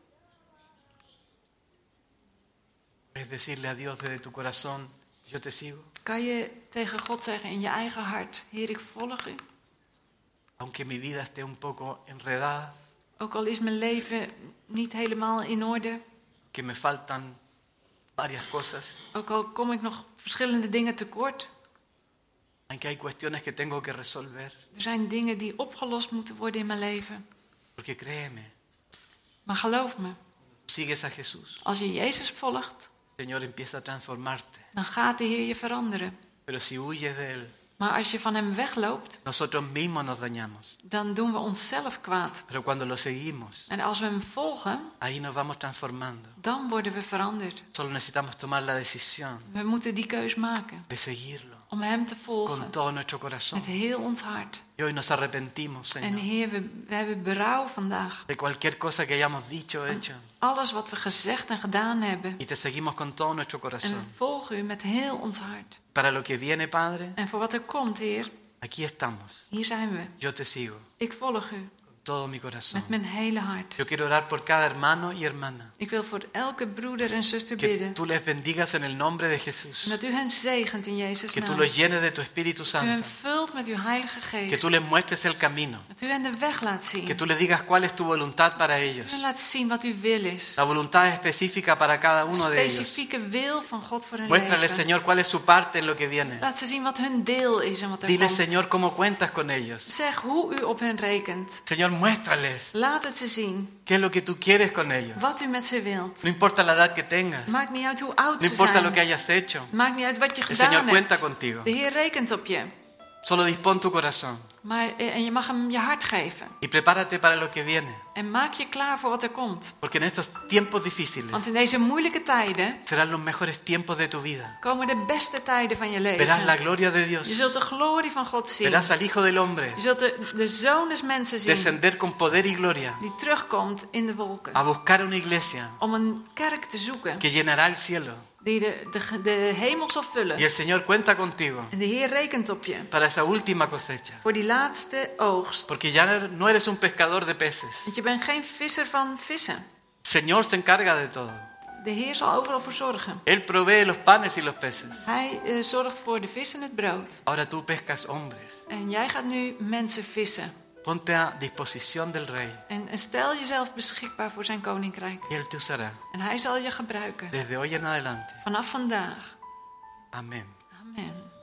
[SPEAKER 2] Puedes decirle a Dios desde tu corazón, yo te sigo.
[SPEAKER 3] Kan je tegen God zeggen in je eigen hart, Heer, ik volg u?
[SPEAKER 2] Aunque mi vida esté un poco enredada,
[SPEAKER 3] Ook al is mijn leven niet helemaal in orde.
[SPEAKER 2] que me faltan varias cosas,
[SPEAKER 3] Ook al kom ik nog verschillende dingen tekort.
[SPEAKER 2] en que hay cuestiones que tengo que resolver.
[SPEAKER 3] Er zijn dingen die opgelost moeten worden in mijn leven.
[SPEAKER 2] Porque créeme,
[SPEAKER 3] Maar geloof me,
[SPEAKER 2] sigues a Jesús,
[SPEAKER 3] als je Jezus volgt,
[SPEAKER 2] el Señor empieza a transformarte.
[SPEAKER 3] dan gaat de Heer je veranderen.
[SPEAKER 2] Pero si huyes de Él,
[SPEAKER 3] Maar als je van hem wegloopt,
[SPEAKER 2] nosotros mismos nos dañamos.
[SPEAKER 3] dan doen we onszelf kwaad.
[SPEAKER 2] Pero cuando lo seguimos,
[SPEAKER 3] En als we hem volgen,
[SPEAKER 2] ahí nos vamos transformando.
[SPEAKER 3] dan worden we veranderd.
[SPEAKER 2] Solo necesitamos tomar la decisión
[SPEAKER 3] We moeten die keus maken
[SPEAKER 2] de seguirlo
[SPEAKER 3] om hem te
[SPEAKER 2] con
[SPEAKER 3] volgen
[SPEAKER 2] todo nuestro corazón.
[SPEAKER 3] met heel ons hart.
[SPEAKER 2] Y hoy nos arrepentimos,
[SPEAKER 3] En
[SPEAKER 2] Señor,
[SPEAKER 3] Heer, we hebben berouw vandaag.
[SPEAKER 2] de cualquier cosa que hayamos dicho o hecho.
[SPEAKER 3] Alles wat we gezegd en gedaan hebben.
[SPEAKER 2] Y te seguimos con todo nuestro
[SPEAKER 3] En we
[SPEAKER 2] corazón.
[SPEAKER 3] volgen u met heel ons hart.
[SPEAKER 2] Para lo que viene, Padre,
[SPEAKER 3] En voor wat er komt, Heer,
[SPEAKER 2] Aquí estamos.
[SPEAKER 3] Hier zijn we.
[SPEAKER 2] Yo te sigo.
[SPEAKER 3] Ik volg u
[SPEAKER 2] Con todo mi corazón.
[SPEAKER 3] met mijn hele hart.
[SPEAKER 2] Yo quiero orar por cada hermano y hermana.
[SPEAKER 3] Ik wil voor elke broeder en zuster
[SPEAKER 2] Que
[SPEAKER 3] bidden.
[SPEAKER 2] tú les bendigas en el nombre de Jesús.
[SPEAKER 3] En dat u hen zegent in Jezus'
[SPEAKER 2] Que tú
[SPEAKER 3] naam.
[SPEAKER 2] los llenes de tu Espíritu
[SPEAKER 3] Dat u hen
[SPEAKER 2] Santo.
[SPEAKER 3] vult met uw Heilige
[SPEAKER 2] Que
[SPEAKER 3] Geest.
[SPEAKER 2] tú les muestres el camino.
[SPEAKER 3] Dat u hen de weg laat zien.
[SPEAKER 2] Que tú les digas cuál es tu voluntad para ellos.
[SPEAKER 3] Dat u hen laat zien wat uw wil is.
[SPEAKER 2] La voluntad específica para cada uno de ellos.
[SPEAKER 3] Specifieke wil van God voor hun
[SPEAKER 2] Muéstrales,
[SPEAKER 3] leven.
[SPEAKER 2] Señor, cuál es su parte en lo que viene.
[SPEAKER 3] Laat ze zien wat hun deel is en wat er
[SPEAKER 2] Dile,
[SPEAKER 3] komt.
[SPEAKER 2] Señor, cómo cuentas con ellos.
[SPEAKER 3] Zeg hoe u op hen rekent.
[SPEAKER 2] Señor, muéstrales
[SPEAKER 3] Laat het ze zien.
[SPEAKER 2] qué es lo que tú quieres con ellos.
[SPEAKER 3] Wat u met ze wilt.
[SPEAKER 2] No importa la edad que tengas.
[SPEAKER 3] Maakt niet uit hoe oud
[SPEAKER 2] No
[SPEAKER 3] ze
[SPEAKER 2] importa lo que
[SPEAKER 3] zijn.
[SPEAKER 2] hayas hecho.
[SPEAKER 3] Maakt niet uit wat je
[SPEAKER 2] El
[SPEAKER 3] gedaan
[SPEAKER 2] Señor cuenta
[SPEAKER 3] hebt.
[SPEAKER 2] contigo.
[SPEAKER 3] De Heer rekent op je.
[SPEAKER 2] Solo dispón tu corazón.
[SPEAKER 3] En je mag hem je hart geven.
[SPEAKER 2] Y prepárate para lo que viene.
[SPEAKER 3] En maak je klaar voor wat er komt.
[SPEAKER 2] Porque en estos tiempos difíciles
[SPEAKER 3] Want in deze moeilijke tijden
[SPEAKER 2] serán los mejores tiempos de tu vida.
[SPEAKER 3] komen de beste tijden van je
[SPEAKER 2] Verás la
[SPEAKER 3] leven.
[SPEAKER 2] gloria de Dios.
[SPEAKER 3] Je zult de glorie van God zien.
[SPEAKER 2] Verás al Hijo del Hombre
[SPEAKER 3] Je zult de Zoon des Mensen zien.
[SPEAKER 2] descender con poder y gloria
[SPEAKER 3] Die terugkomt in de wolken.
[SPEAKER 2] a buscar una iglesia
[SPEAKER 3] Om een kerk te zoeken.
[SPEAKER 2] que llenará el cielo.
[SPEAKER 3] Die de hemel zal vullen.
[SPEAKER 2] Y el Señor cuenta contigo
[SPEAKER 3] En de Heer rekent op je.
[SPEAKER 2] para esa última cosecha.
[SPEAKER 3] Voor die laatste oogst.
[SPEAKER 2] Porque ya no eres un pescador de peces.
[SPEAKER 3] Want je bent geen visser van vissen.
[SPEAKER 2] El Señor se encarga de todo.
[SPEAKER 3] De Heer zal overal voor zorgen.
[SPEAKER 2] Él provee los panes y los peces.
[SPEAKER 3] Hij zorgt voor de vis en het brood.
[SPEAKER 2] Ahora tú pescas hombres.
[SPEAKER 3] En jij gaat nu mensen vissen.
[SPEAKER 2] Ponte a disposición del Rey
[SPEAKER 3] En stel jezelf beschikbaar voor zijn koninkrijk.
[SPEAKER 2] y Él te usará
[SPEAKER 3] En hij zal je gebruiken.
[SPEAKER 2] desde hoy en adelante.
[SPEAKER 3] Vanaf vandaag.
[SPEAKER 2] Amén.
[SPEAKER 3] Amen.